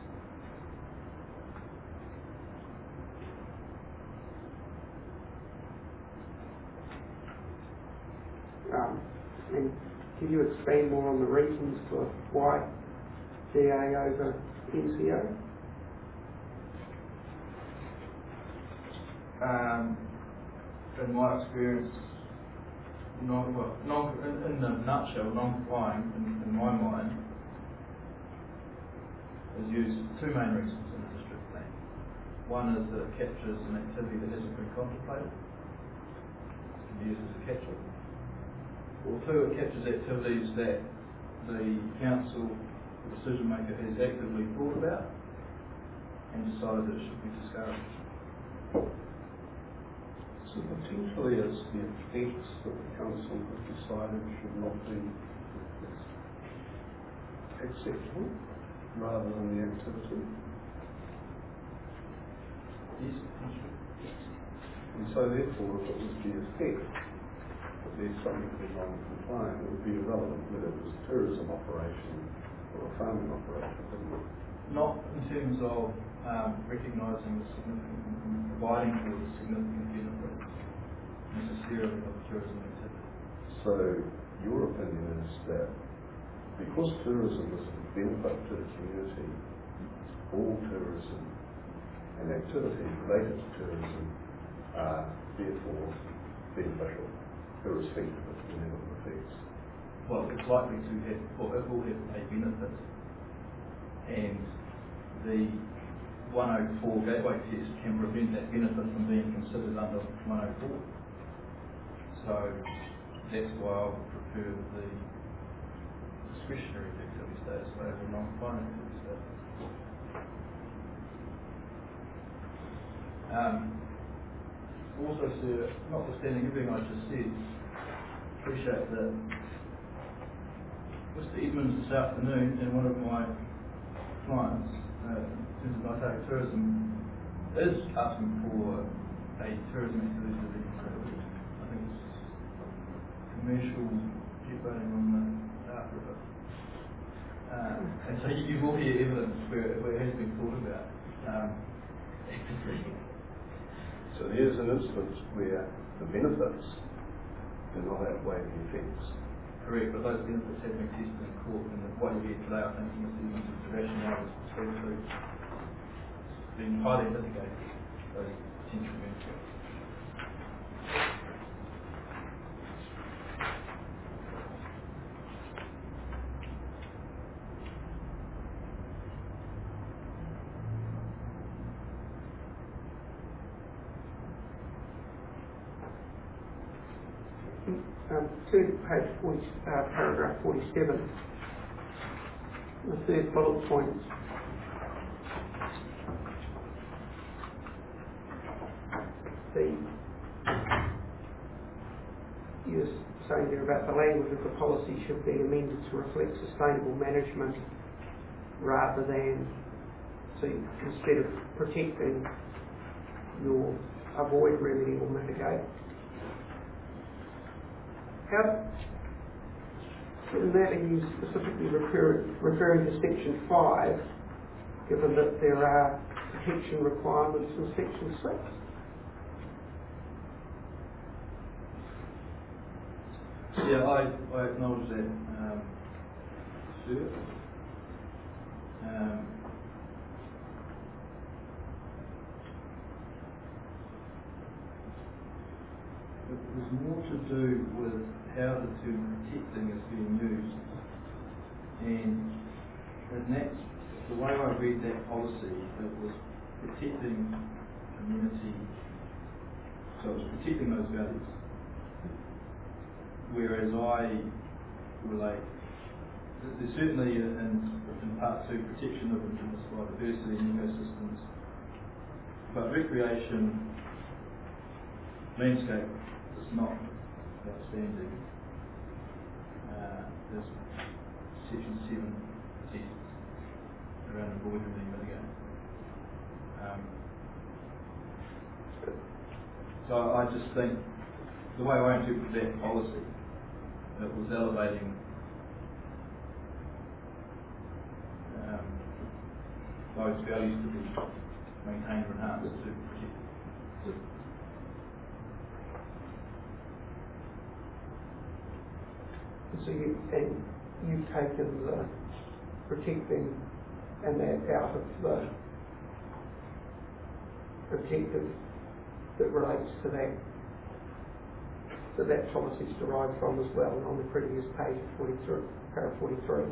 Um, and can you expand more on the reasons for why D A over N C O? Um, in my experience, non, well, non, in, in a nutshell, non-complying, in, in my mind, is used for two main reasons in the district plan. One is that it captures an activity that hasn't been contemplated. It can be used as a capture. Or two, it captures activities that the council, the decision maker, has actively thought about and decided that it should be discouraged. So potentially it's the effects that the council has decided should not be acceptable rather than the activity. Yes, And so therefore if it was the effect that there's something to be non-compliant, it would be irrelevant whether it was a tourism operation or a farming operation, wouldn't it? not in terms of um, recognising the significant, providing for the significant benefits necessarily of tourism activity. So your opinion is that because tourism is a benefit to the community, all tourism and activities related to tourism are therefore beneficial, irrespective of the level of effects. Well, it's likely to have, well, it will have a benefit, and the one oh four gateway test can prevent that benefit from being considered under one oh four. So that's why I would prefer the discretionary activity status over non-compliant activity status. Um, also, sir, notwithstanding everything I just said, appreciate that Mister Edmonds this afternoon and one of my clients, uh, in terms of Naitahi Tourism, is asking for a tourism activity to be considered. I think it's commercial jet boating on the Dark River. Um, and so you, you will hear evidence where, where it has been thought about um, actively. So there's an instance where the benefits do not outweigh the effects. Correct, but those benefits have been tested in court, and what you hear today, I think, Mister Edmonds' rationale is precisely being highly litigated, those potential benefits. Um, turn to page forty, uh, paragraph forty-seven. The third bullet point. The you're saying there about the language of the policy should be amended to reflect sustainable management rather than, so instead of protecting, you'll avoid, remedy or mitigate. How, in that, are you specifically refer, referring to section five, given that there are protection requirements in section six? Yeah, I, I acknowledge that, um, sir. Um, it was more to do with how the term protecting is being used, and, and that's the way I read that policy. It was protecting community, so it was protecting those values. Whereas I relate, there's certainly in, in part two protection of indigenous biodiversity and ecosystems, but recreation landscape is not outstanding. Uh, there's section seven tests around avoid, remedy, mitigate. Um, so I just think the way I interpret that policy, it was elevating um, those values to be maintained or enhanced to protect. So you, and you've taken the protecting and that out of the objective that relates to that, that that policy is derived from as well on the previous page, forty-three, paragraph forty-three.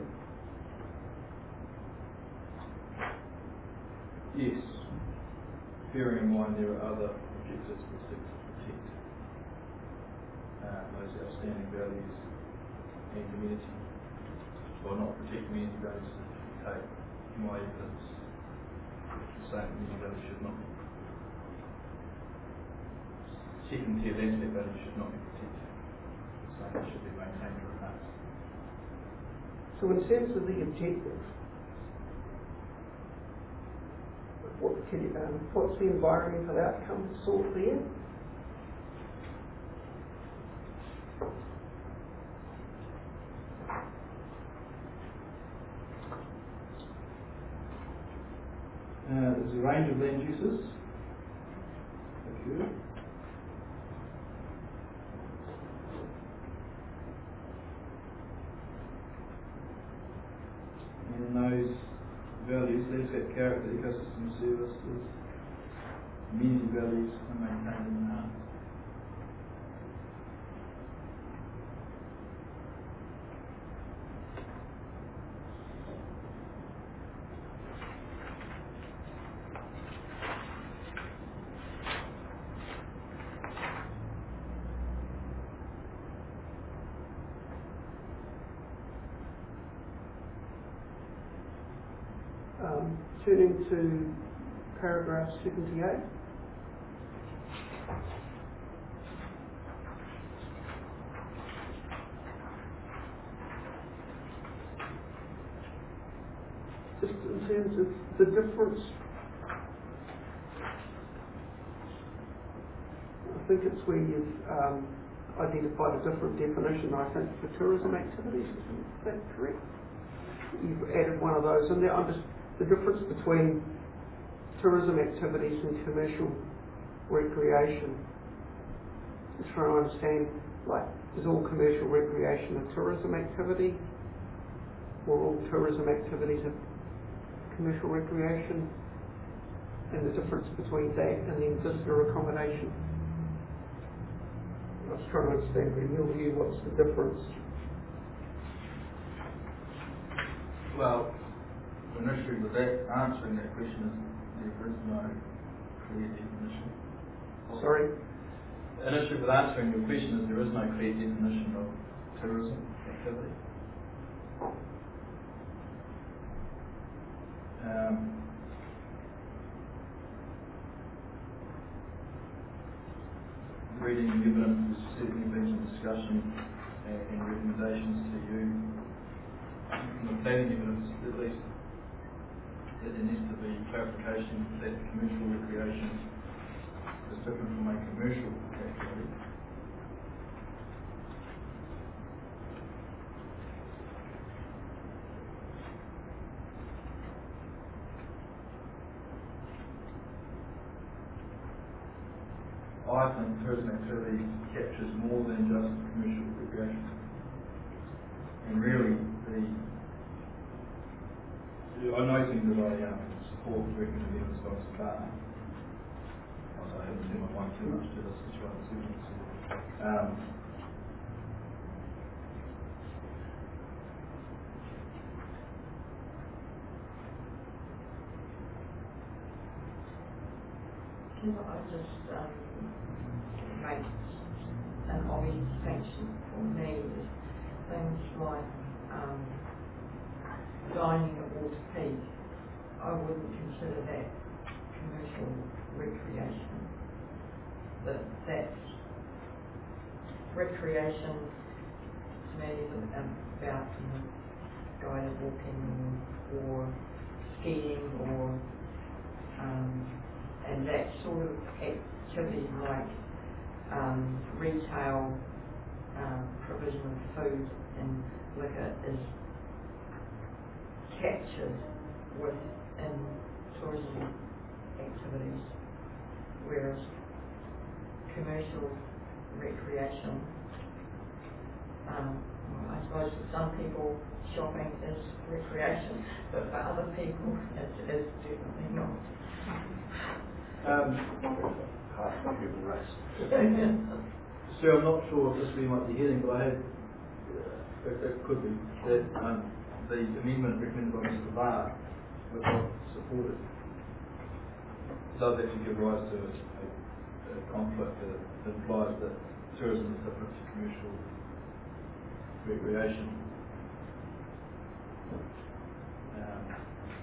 Yes, bearing in mind there are other objectives that seek to protect uh, those outstanding values and community. Well, not protect community values, take my evidence the same community values should not be. Second tier landscape values should not be protected. So they should be maintained or enhanced. So in terms of the objective, what can you, um, what's the environmental outcome sought there? There's a range of land uses. Occur. And those values, landscape character, ecosystem services, community values are maintained and enhanced. Um, turning to paragraph seventy-eight. Just in terms of the difference, I think it's where you've um, identified a different definition, I think, for tourism activities. Is that correct? You've added one of those in there. I'm just the difference between tourism activities and commercial recreation. I'm trying to understand, like, is all commercial recreation a tourism activity, or all tourism activities a commercial recreation, and the difference between that and then visitor accommodation? I was trying to understand from your view, what's the difference? Well, an issue with that, answering that question is there is no clear definition. Sorry? An issue with answering your question is there is no clear definition of tourism activity. Um, reading the evidence, there's certainly been some discussion and, and recommendations to you from the planning evidence, at least, that there needs to be clarification that commercial recreation is different from a commercial activity. I think tourism activity captures more than just commercial recreation. And really, the I'm noting that I um, support the recommended evidence by Mister Barr. I haven't seen my mind too much to this situation. Um, Can I just um, make an obvious distinction for me is things like um, dining at Water Peak. I wouldn't consider that commercial recreation. That that's recreation to me is about, you know, guided walking or skiing or um, and that sort of activity like um, retail um, provision of food and liquor is captured within tourism activities, whereas commercial recreation, um, well, I suppose for some people shopping is recreation, but for other people it is definitely not. um, Half the human race. so I'm not sure if this we might be hearing, but I had, uh, it, it could be, that um, the amendment recommended by Mister Barr was not supported. Does actually give rise to a, a, a conflict that implies that tourism is different to commercial recreation. Um,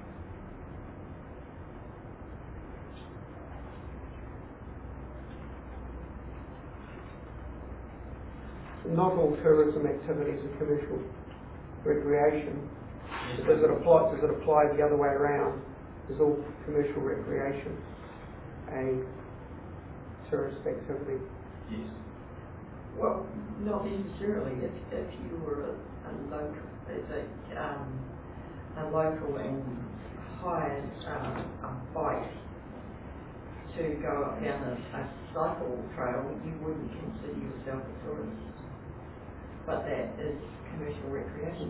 Not all tourism activities are commercial recreation. Does it apply? Does it apply the other way around? Is all commercial recreation a tourist activity? yes. Well, not necessarily. If if you were a, a local, as a um, a local and hired um, a bike to go down a, a cycle trail, you wouldn't consider yourself a tourist. But that is commercial recreation.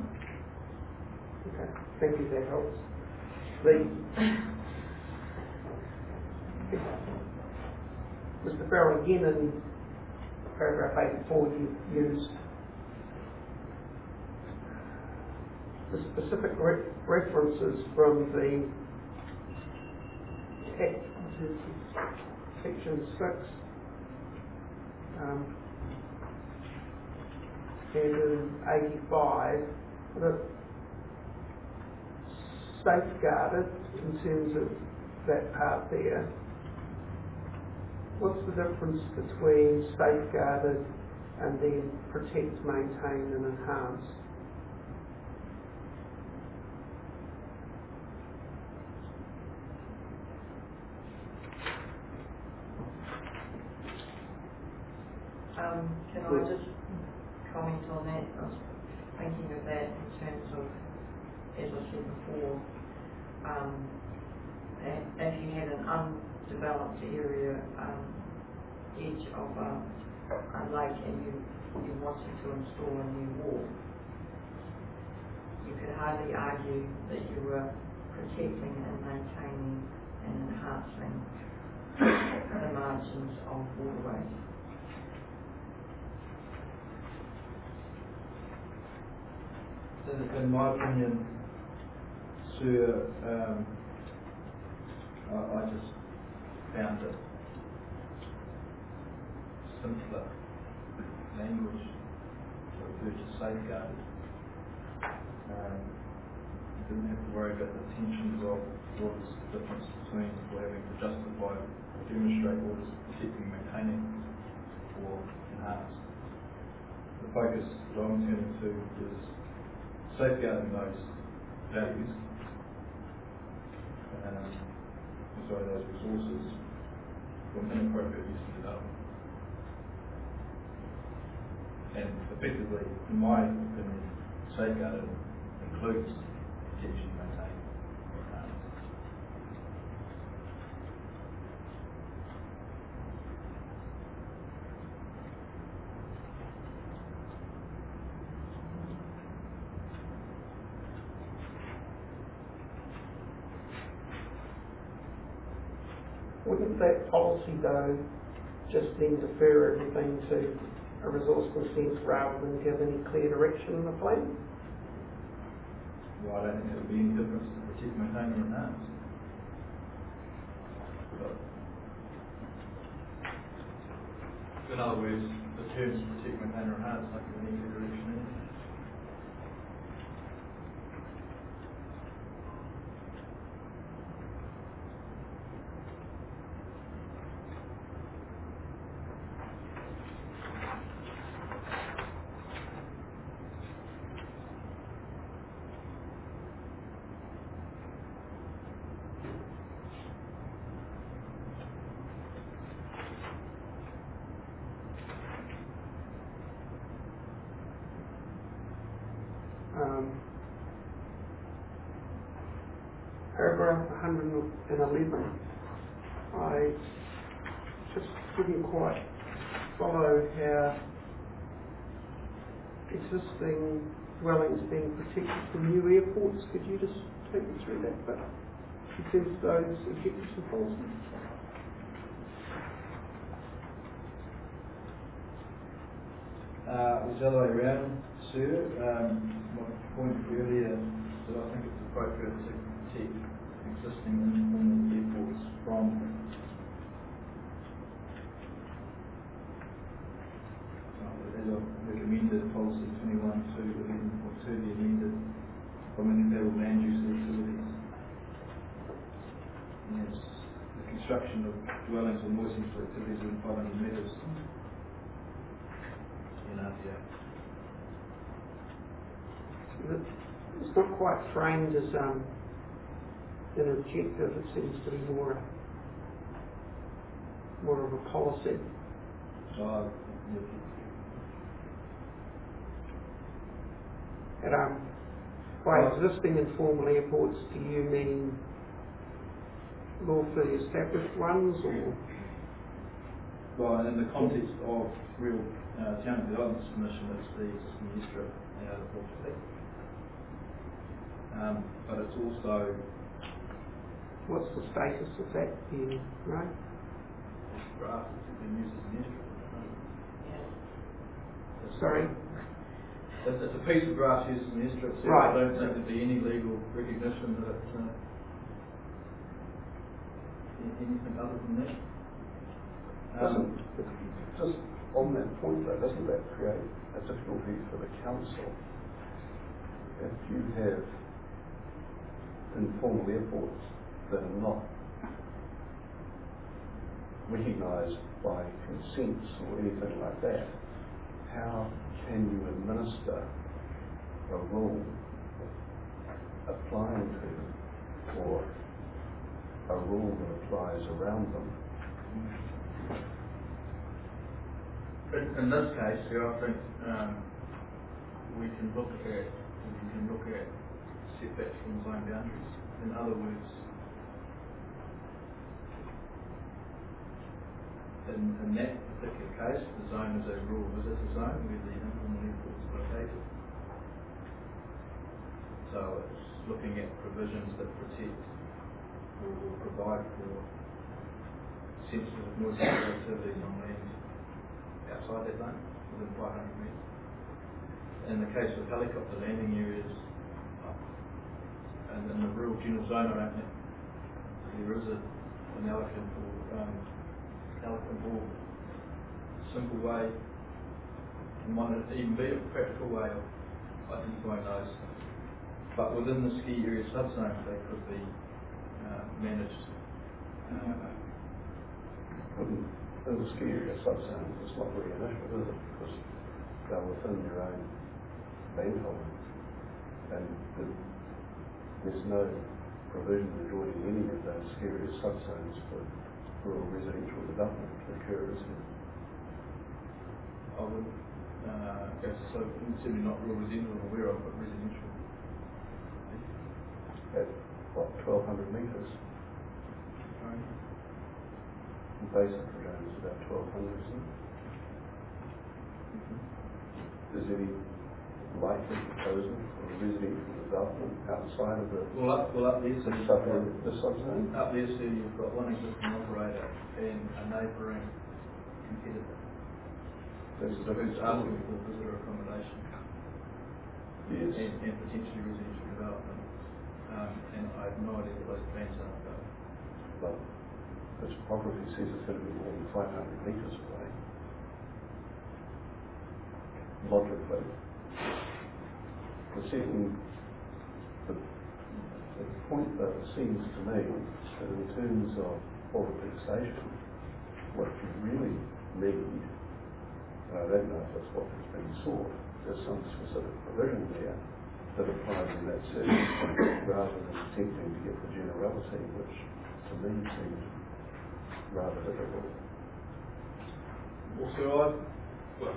Okay, thank you, that helps. The, Mister Farrell, again in paragraph eighty-four, you used the specific re references from the text, section six, um, and in eighty-five, that safeguarded in terms of that part there. What's the difference between safeguarded and then protect, maintain and enhance? Um, can I just comment on that? I was thinking of that in terms of, as I said before, um, if you had an undeveloped area, um, edge of a, a lake, and you, you wanted to install a new wall, you could hardly argue that you were protecting and maintaining and enhancing the margins of waterways. In, in my opinion, Sir, um, I, I just found it simpler language to refer to safeguarded. Um, you didn't have to worry about the tensions of what is the difference between or having to justify or demonstrate what is protecting, maintaining, or enhanced. The focus that I'm turning to is safeguarding those values, um, sorry, those resources from inappropriate use and development. And effectively, in my opinion, safeguarded includes protection, maintaining, or enhanced. Wouldn't that policy, though, just then defer everything to a resource consent rather than give any clear direction in the plan? Well, I don't think there would be any difference to protect, maintain, or enhance. But in other words, the terms protect, maintain, or enhance don't give any clear direction in it. Um, paragraph one hundred eleven, I just couldn't quite follow how existing dwellings being protected from new airports. Could you just take me through that bit in terms of those objectives and policies? Uh, it was the other way around, Sir. Um, my point earlier that I think it's appropriate to protect existing informal airports from uh, as I've recommended policy twenty-one to eleven point two be amended from incompatible land use activities. Yes, the construction of dwellings or moistened for activities within five hundred metres. It's not quite framed as um, an objective. It seems to be more a, more of a policy. Uh, And um, By existing informal airports, do you mean lawfully established ones, or? Well, in the context of real uh, town development submission, it's the existing airstrip out of Hawke's Um, but it's also What's the status of that, do you know? grass that's been used as an airstrip. It's, Sorry? It's, it's a piece of grass used as an airstrip, so Right. I don't think there'd be any legal recognition that it's uh, anything other than that. Doesn't, Um, just on that point though, doesn't that create a difficulty for the council? If you have informal airports that are not recognised by consents or anything like that, how can you administer a rule applying to, or a rule that applies around them? In, in this case, here, I think um, we can look at we can look at setbacks from zone boundaries. In other words, in, in that particular case, the zone is a rural visitor zone where the informal airport is located. So it's looking at provisions that protect or, or provide for sensitive noise activities on land outside that zone, within five hundred metres. In the case of helicopter landing areas, and in the rural general zone, I don't think there is a, an elegant or um, elegant or simple way, and might not even be a practical way of identifying those. But within the ski area subzone, they could be uh, managed. Uh, Wouldn't in the ski area subzones, it's not really an issue, is it? Because they're within your own landholding, and the, there's no provision joining any of those ski area subzones for rural residential development to occur, is there? I would uh, guess so. Certainly not rural residential I'm aware of, but residential. At what, twelve hundred metres? Right. The basic regime is about twelve hundred, isn't it? Is there any likely proposal for residential development outside of the Well, up, well, up there, so the you've sub got, the subzone? up there, so you've got one existing operator and a neighbouring competitor. That's a Who's different asking story. for visitor accommodation Yes. and, and potentially residential development. Um, and I have no idea what those plans are, but But the topography says it's going to be more than five hundred metres away. Logically. The second, the, the point that it seems to me that in terms of border fixation, what you really need, and I don't know if that's what has been sought, there's some specific provision there that applies in that circumstance rather than attempting to get the generality, which to me seems rather difficult. well, so I, well,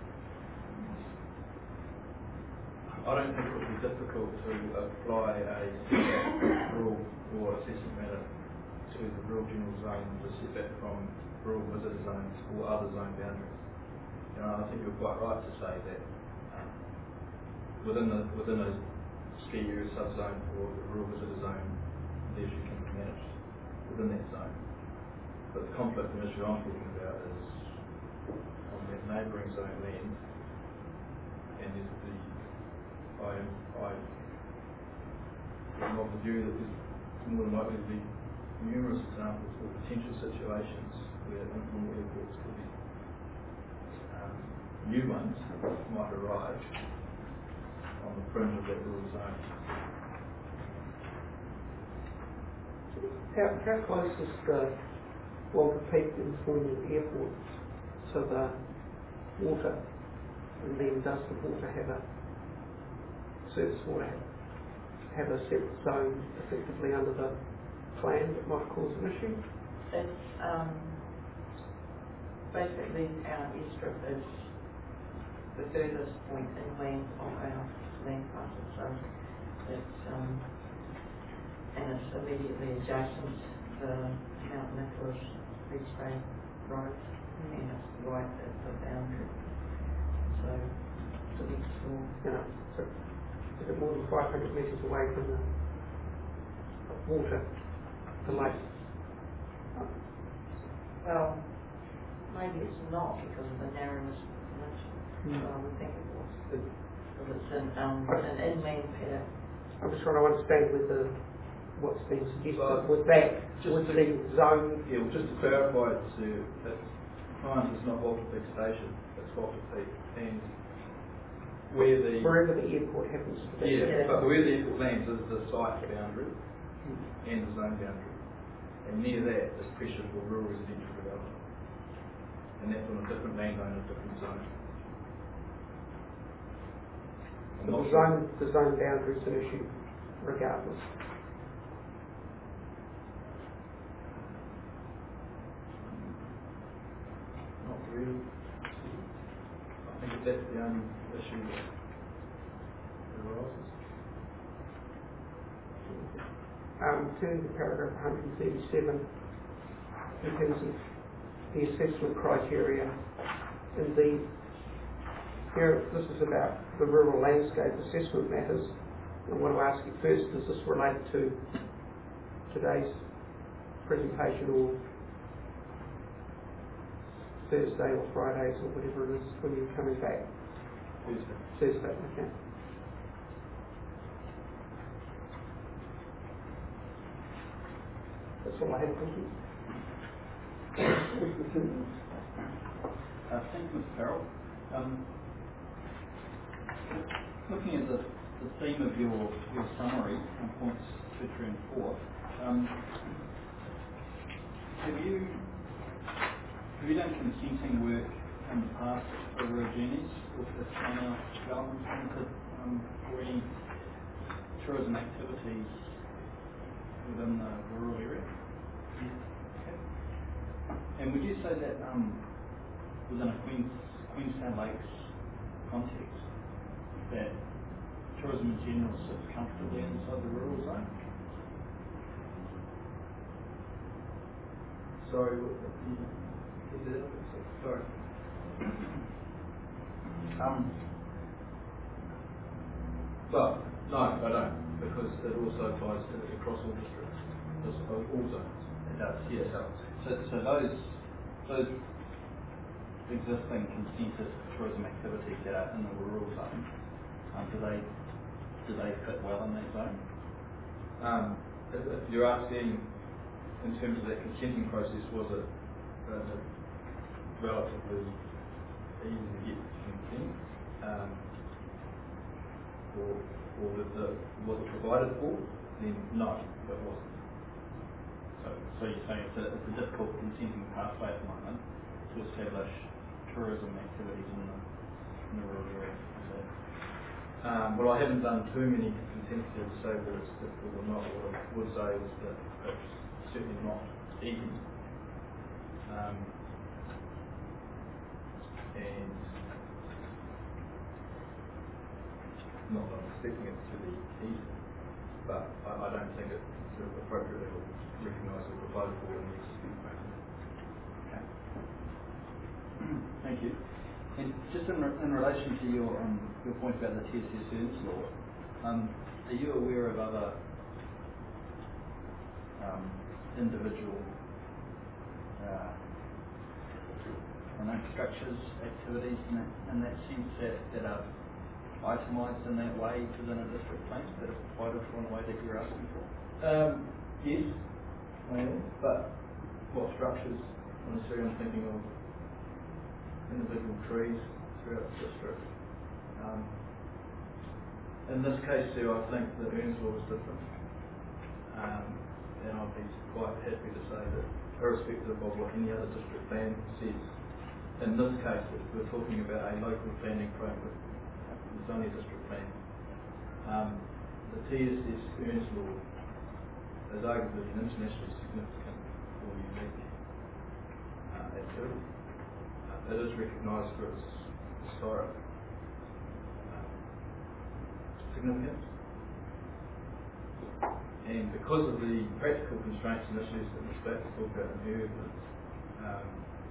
I don't think it would be difficult to apply a setback rule or assessment matter to the rural general zone to setback from rural visitor zones or other zone boundaries. You know, I think you're quite right to say that um, within the within a ski area subzone or the rural visitor zone, the issue can be managed within that zone. But the conflict and issue I'm talking about is on that neighbouring zone land, and there's the I am I am of the view that there's more than likely to be numerous examples or potential situations where informal airports could be um, new ones might arrive on the fringe of that rural zone. How, how close is the Walter Peak informal airport to the water? And then does the water have a, surface water have, have a separate zone effectively under the plan that might cause an issue? It's, um, basically our airstrip is the furthest point inland of our land passes, so It's, um, and it's immediately adjacent to Mount Nicholas Beach Bay Road, and it's right at the boundary. So, it's a big school. Yeah. So is it more than five hundred metres away from the water, the lake? Well, maybe it's not because of the narrowness of the peninsula. Mm. So I would think it was. Because it's an, um, an inland paddock. I'm just trying to understand with the what's been suggested Well, with that, just with to- the zone. Yeah, well, just to clarify, to that client is not Walter Peak Station, it's Walter Peak, and where the Wherever the airport happens to be. yeah, but where the airport lands is the site boundary and the zone boundary, and near that is pressure for rural residential development, and that's on a different landowner, different zone. I'm So not the sure. zone, the zone boundary is an issue regardless. Not really. I think that that's the only issue that arises. Um, turning to paragraph one hundred thirty-seven, in terms of the assessment criteria, indeed, here, this is about the rural landscape assessment matters. I want to ask you first, does this relate to today's presentation or Thursday or Fridays or whatever it is when you're coming back? Tuesday. Thursday, okay. That's all I have, thank you. Uh, thank you, Mister Farrell. Um, looking at the, the theme of your, your summary on points two, three and four, um, have you have you done consenting work in the past for Eurogenes with the China Development Centre um, for any tourism activities within the rural area? Okay. And would you say that um, within a Queens, Queenstown Lakes context, that tourism in general sits comfortably inside the rural zone? Sorry, what, is it? Sorry. Um, Well, no, I don't, because it also applies to across all districts, as opposed all zones. it does, yes. It does. So, so those those existing consented tourism activities that are in the rural zone, um, do they do they fit well in that zone? Um, if, if you're asking in terms of that consenting process, was it uh, relatively easy to get consent? Um, or, or did the, was it provided for? Then no, it wasn't. So, so you're saying it's a, it's a difficult consenting pathway at the moment to establish tourism activities in the, in the rural area? Is that Um, well, I haven't done too many consents to say whether it's difficult or not. What I would say is that it's certainly not easy. Um, and not that I'm expecting it to be easy, but I, I don't think it's sort of appropriately recognised or provided for in the existing framework. okay? Thank you. And just in, re- in relation to your um, your point about the T S S earns law, um, are you aware of other um, individual uh, I don't know, structures, activities in that, in that sense that, that are itemised in that way within a district plan that are provided for in the way that you're asking for? Um, yes, I am, but what structures? Honestly, I'm thinking of individual trees throughout the district. Um, in this case, too, I think the earns law is different. Um, and I'd be quite happy to say that, irrespective of what any other district plan says, in this case, if we're talking about a local planning framework, it's only a district plan. Um, the T S S earns law is arguably an internationally significant or unique uh, activity. Uh, it is recognised for its historic um, significance. and because of the practical constraints and issues that Miz Black talked about in her evidence, um,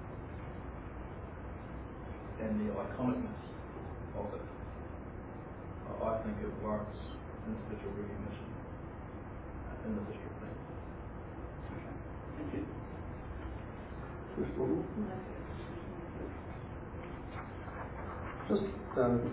and the iconicness of it, I I think it warrants individual recognition uh, in the district plan. Thank you. Mister Wall? Just um,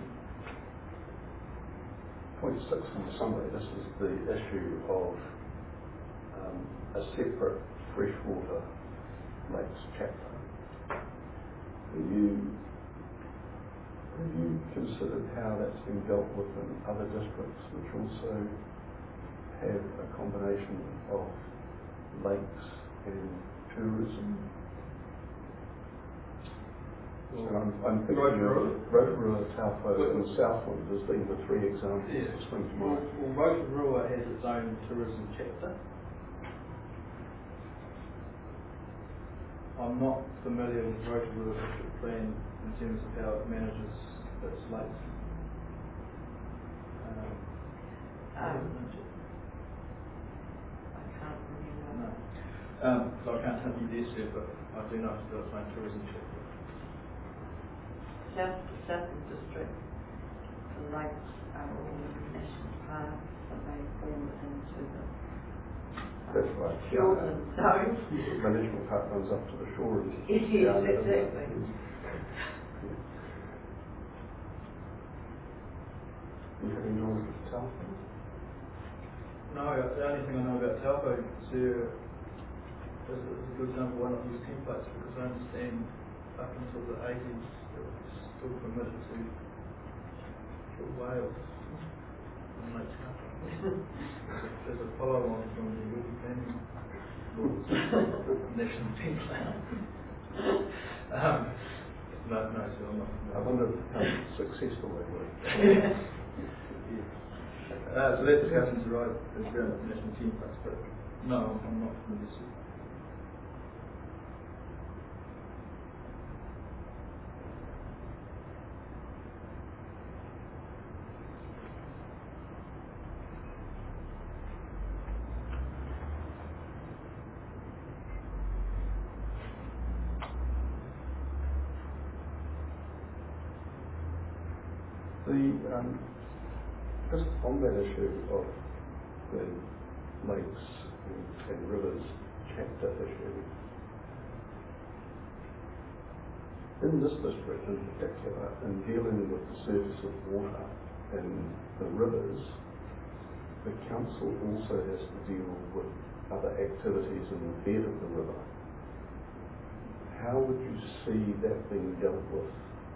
point six in the summary, this is the issue of um, a separate freshwater lakes chapter. Have you, have you considered how that's been dealt with in other districts which also have a combination of lakes and tourism? So I'm, I'm thinking Rotorua. of Rotorua, Taupo and Southland as being the three examples Yeah. that spring to Well, mind. well, Rotorua has its own tourism chapter. I'm not familiar with Rotorua district plan in terms of how it manages its lakes. Um, Um, I can't remember. no. Um, so I can't tell you this yet, but I do know it's got its own tourism chapter. South, Southern District, the lakes are all national parks, so they fall into the That's right. fjords and zones. The national park runs up to the shore. And Yes, down there. exactly. You have any knowledge of Taupo? No, the only thing I know about Taupo is there is a, is a good example why not use templates, because I understand up until the eighties it was still permitted to kill whales on Lake Taupo. There's a follow on from the Wiki Planning Laws National Template. um, no, no, so I'm not I wonder how successful they were. yeah. Uh, so that discussion's right around the national templates, but no, I'm not familiar with it. The, um, just on that issue of the lakes and, and rivers chapter issue, in this district in particular, in dealing with the surface of water in the rivers, the council also has to deal with other activities in the bed of the river. How would you see that being dealt with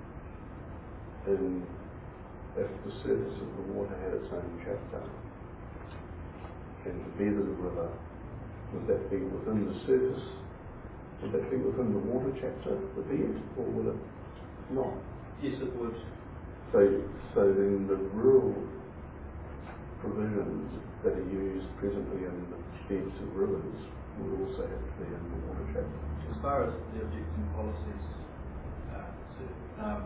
in if the surface of the water had its own chapter and the bed of the river, would that be within the surface? Would that be within the water chapter, the bed, or would it not? Yes, it would. So, so then the rural provisions that are used presently in the beds of rivers would also have to be in the water chapter. As far as the objectives and policies, uh, to, um,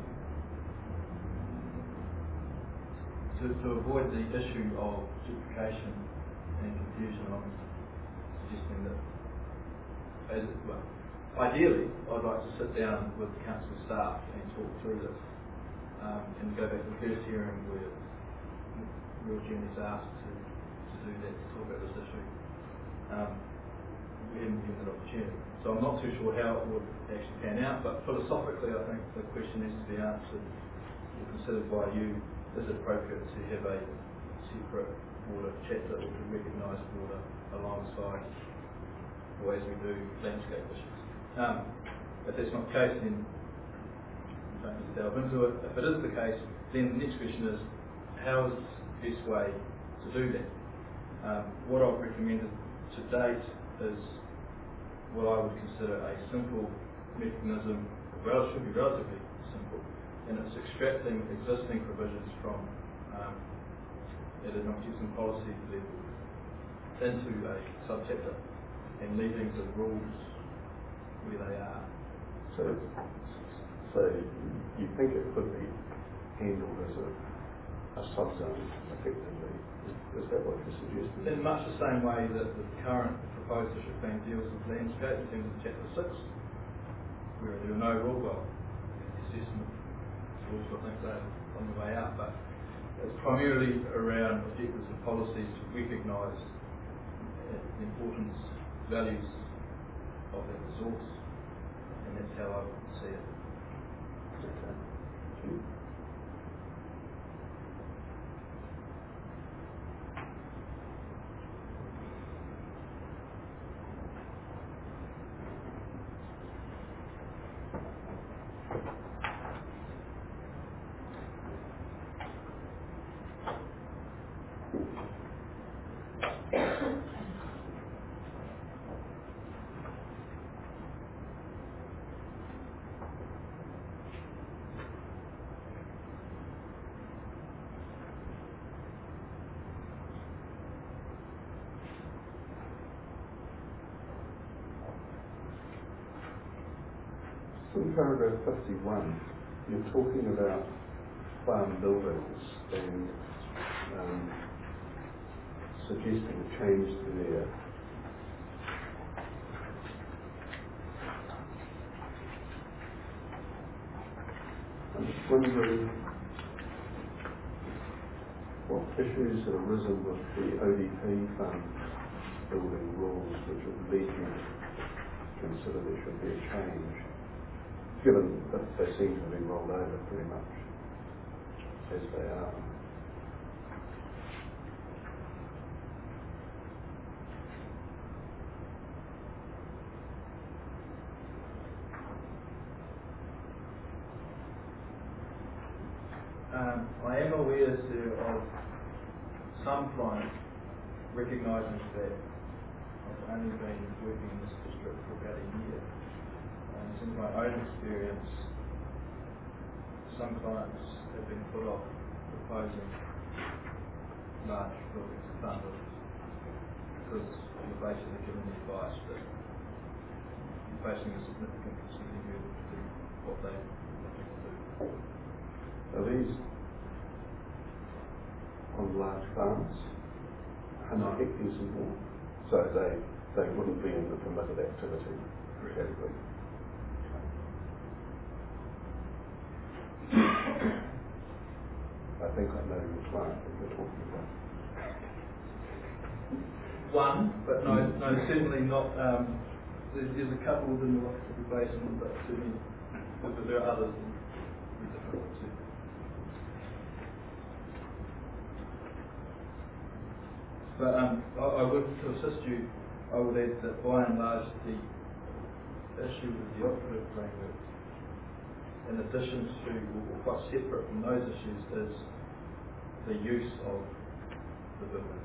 to, to avoid the issue of duplication and confusion, I'm suggesting that, as it, well, ideally, I'd like to sit down with the council staff and talk through this, um, and go back to the first hearing where Real Jenny's asked to, to do that, to talk about this issue. Um, we haven't given that opportunity. So I'm not too sure how it would actually pan out, but philosophically I think the question needs to be answered or considered by you. Is it appropriate to have a separate water chapter or to recognise water alongside, or as we do, landscape issues? Um, if that's not the case, then we don't need to delve into it. If it is the case, then the next question is, how is the best way to do that? Um, what I've recommended to date is what I would consider a simple mechanism, well, it should be relatively simple, and it's extracting existing provisions from um, at an objectives and policy level into a subchapter and leaving the rules where they are. So, so you think it could be handled as a a subzone, effectively. Is, is that what you're suggesting? In much the same way that the current proposed district plan deals with landscape in terms of chapter six, where there are no rule, well, assessment rules, I think they're on the way out, but it's primarily around objectives and policies to recognise the importance, values of that resource, and that's how I would see it. Okay. Thank you. In paragraph fifty-one, you're talking about farm buildings and um, suggesting a change to their I'm just wondering what issues have arisen with the O D P farm building rules which would lead you to consider there should be a change, given that they seem to have been rolled over pretty much as they are. Um, I am aware, sir, of some clients recognising that I've only been working in this district for about a year. And in my own experience, some clients have been put off proposing large buildings and farm buildings because you're basically given the advice that you're facing a significant consenting hurdle to do what they want to do. Are these on large farms, one hundred hectares and more? So they, they wouldn't be in the permitted activity category. I think I know the client that you're talking about. One, but no, no, certainly not. Um, there's, there's a couple within the Waikato Basin, but certainly but there are others in different ones too. But um, I, I would, to assist you, I would add that by and large the issue with the operative framework, in addition to, or quite separate from those issues, is the use of the building.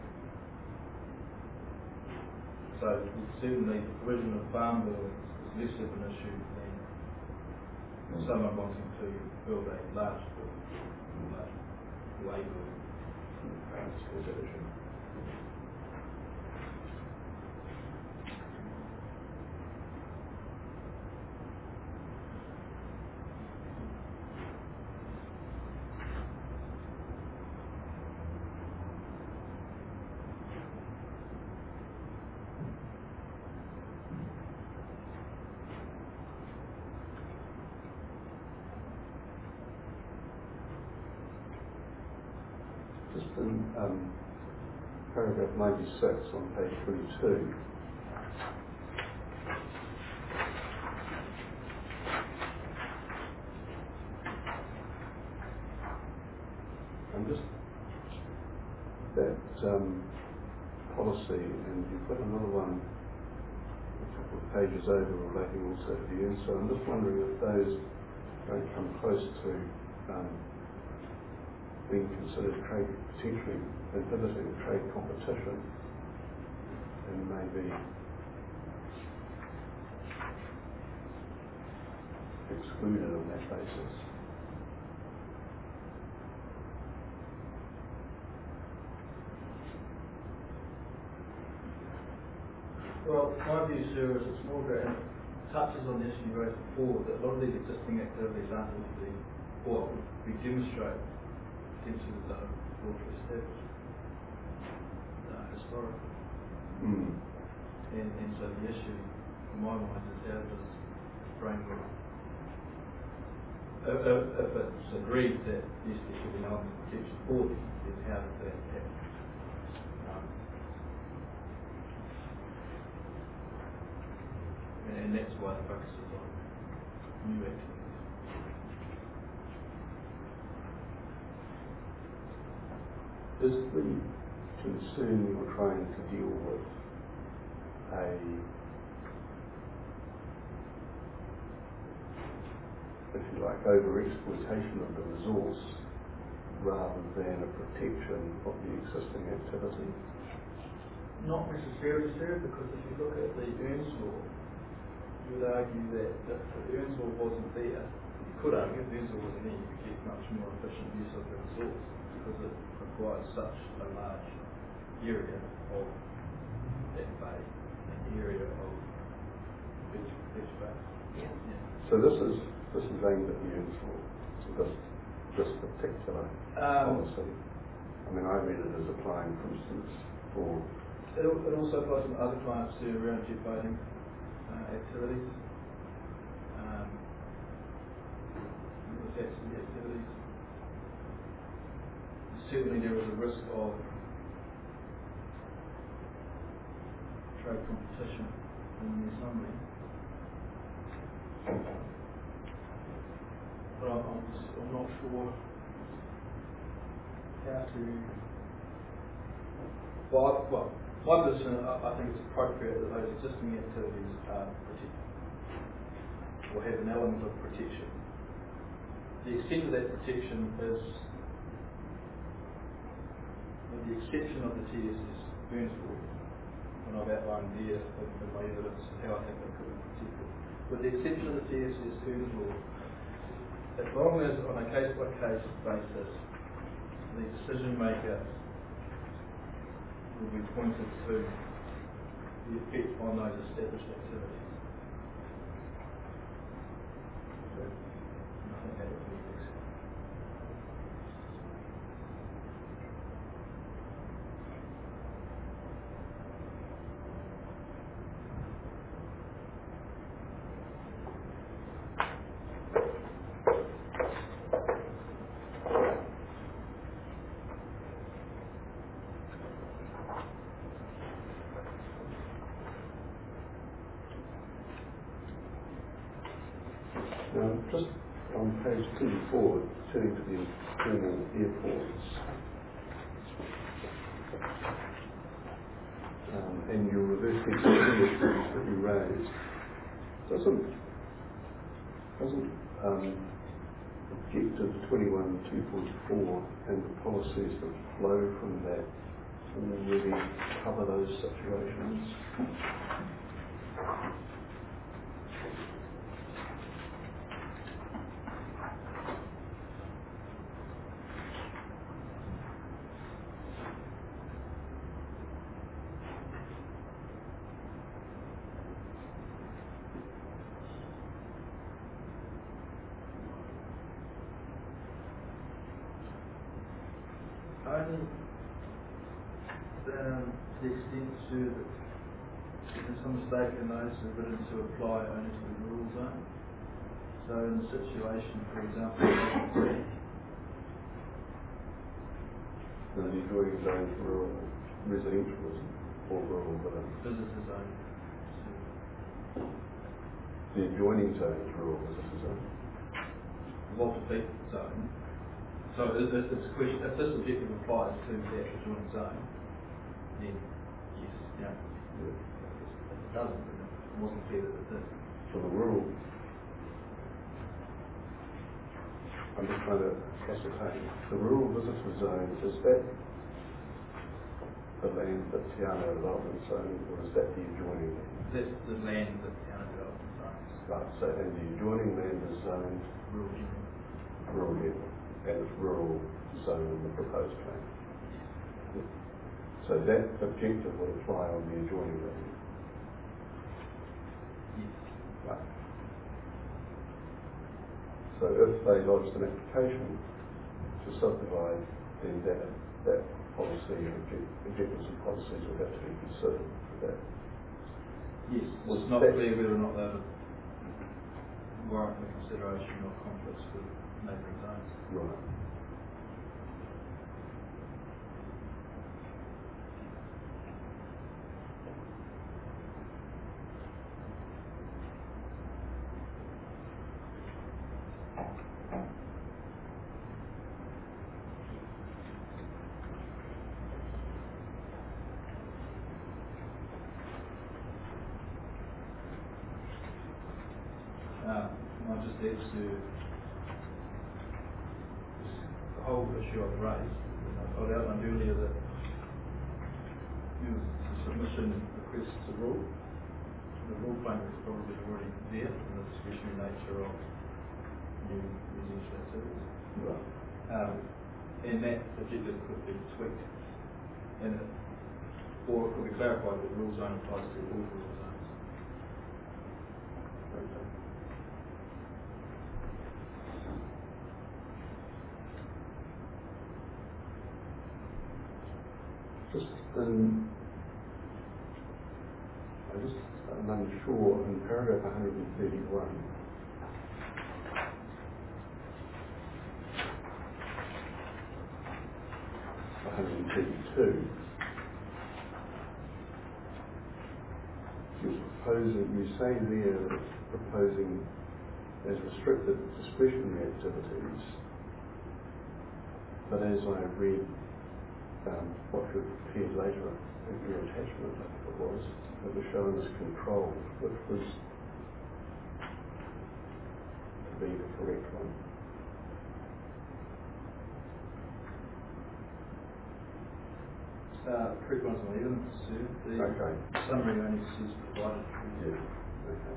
So certainly the provision of farm buildings is less of an issue than someone wanting to build a large building, large lay building. That's the issue. Just in um, paragraph ninety-six on page twenty-two, I'm just that um, policy, and you've got another one a couple of pages over relating also to the use. So I'm just wondering if those don't come close to um, being considered trade, potentially inhibiting trade competition, and maybe excluded on that basis. Well, my view, sir, is it's more about, and it touches on the issue you raised before, that a lot of these existing activities aren't going to be, or would be demonstrate potentially that are brought to establish uh, historically. Mm. And, and so the issue, in my mind, is how does the framework, if, if, if it's agreed that yes, there should be element of protection for them, then how does that happen? Um, and, and that's why the focus is on new activities. Is the concern you're trying to deal with a if you like, over-exploitation of the resource rather than a protection of the existing activity? Not necessarily, sir, because if you look at the Earns Law, you would argue that if the Earns Law wasn't there, you could argue if the Earns Law wasn't there, you could get much more efficient use of the resource because it requires such a large area of that bay, an area of beach, beach bay. Yeah. Yeah. So this is this is aimed at the Earns Law, so this this particular Um, policy. I mean, I read it as applying, for instance, for It, al- it also applies to other clients who are around jet boating uh, activities, um, taxi activities. Certainly there is a risk of trade competition in there somewhere. But I'm, I'm, just, I'm not sure how to. Well, I, well, my position, I, I think it's appropriate that those existing activities are protected, or have an element of protection. The extent of that protection is, with the exception of the T S S Earns Law, when I've outlined there in, in my evidence how I think it could be protected. With the exception of the T S S Earns Law, as long as on a case-by-case basis, the decision maker will be pointed to the effect on those established activities. I think that would be excellent. Now, just on page thirty-four, turning to the internal airports, um, and your reverse engineering issues that you raised, doesn't doesn't um, objective twenty-one two point four and the policies that flow from that already cover those situations? Only um, to the extent to that there's some mistake in those who are written to apply only to the rural zone. So in the situation, for example, The enjoying zone for rural residentialism or rural village? visitor zone, The adjoining zone is rural visitor zone. Walter Peak zone. So it, it, it's a question, if this objective applies to the actual joint zone, then yes, yeah. Yeah. If it doesn't, then it wasn't clear that it did. For the rural, I'm just trying to ascertain, the rural visitor zone, is that the land that's the Te Anau development zone, or is that the adjoining land? That's the land that the town development zones, Right, so, and the adjoining land is zoned rural general. rural area, and it's rural zone in the proposed plan. So that objective would apply on the adjoining land. Yes. Right. So if they lodged an application to subdivide, then that, that policy, object, objectives and policies would have to be considered for that. Yes, Was it's not that- clear whether or not they would warrant the consideration of conflicts with neighbouring zones. Right. Uh, I just add to this, the whole issue I've raised. I've outlined earlier that there was a submission request to rule. The rule framework is probably already there in the discretionary nature of new residential activities. Right. Um, and that objective could be tweaked in it, or it could be clarified that the rule zone applies to all rural zones. Okay. Just, um, I just, I'm unsure, in paragraph one hundred thirty-one, one hundred thirty-two, you're proposing, you say there that proposing as restricted discretionary activities, but as I read um, what you prepared later, I think your attachment, I think it was, it was shown as controlled, which was to be the correct one. Uh, correct one's on evidence, sir. The Okay. summary only says provided. Yeah. Okay.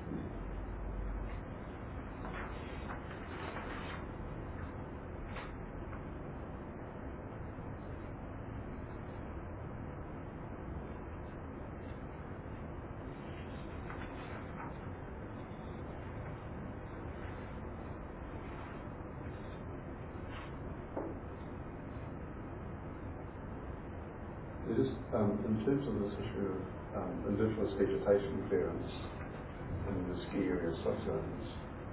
Just um, in terms of this issue of um, indigenous vegetation clearance in the ski area subzones,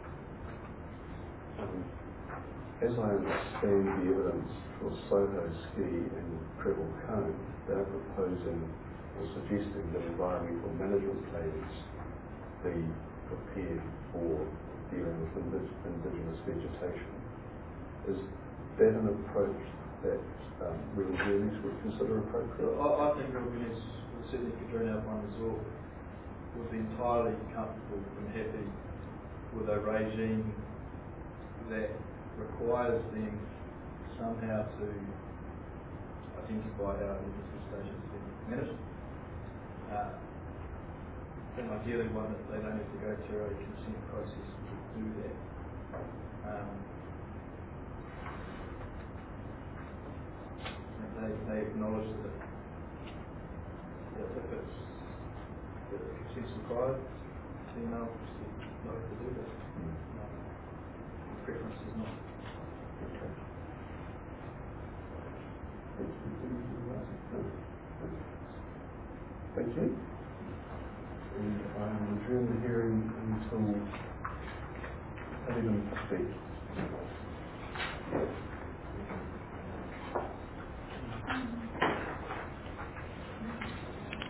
um, as I understand the evidence for Soho Ski and Treble Cone, they're proposing or suggesting that environmental management plans be prepared for dealing with indig indigenous vegetation. Is that an approach that um, Real Journeys would consider appropriate? So I, I think Real Journeys, certainly for Drone Alpine Resort, would be entirely comfortable and happy with a regime that requires them somehow to identify how indigenous stations are being managed. Uh, and ideally one that they don't have to go through a consent process to do that. Um, They, they acknowledge that, that if it's that if consent's required, then they'll obviously not have to do that. Mm. Um, the preference is not. Okay. Thank you. Anything else? No. Thank you. And I will adjourn the hearing until eleven fifty.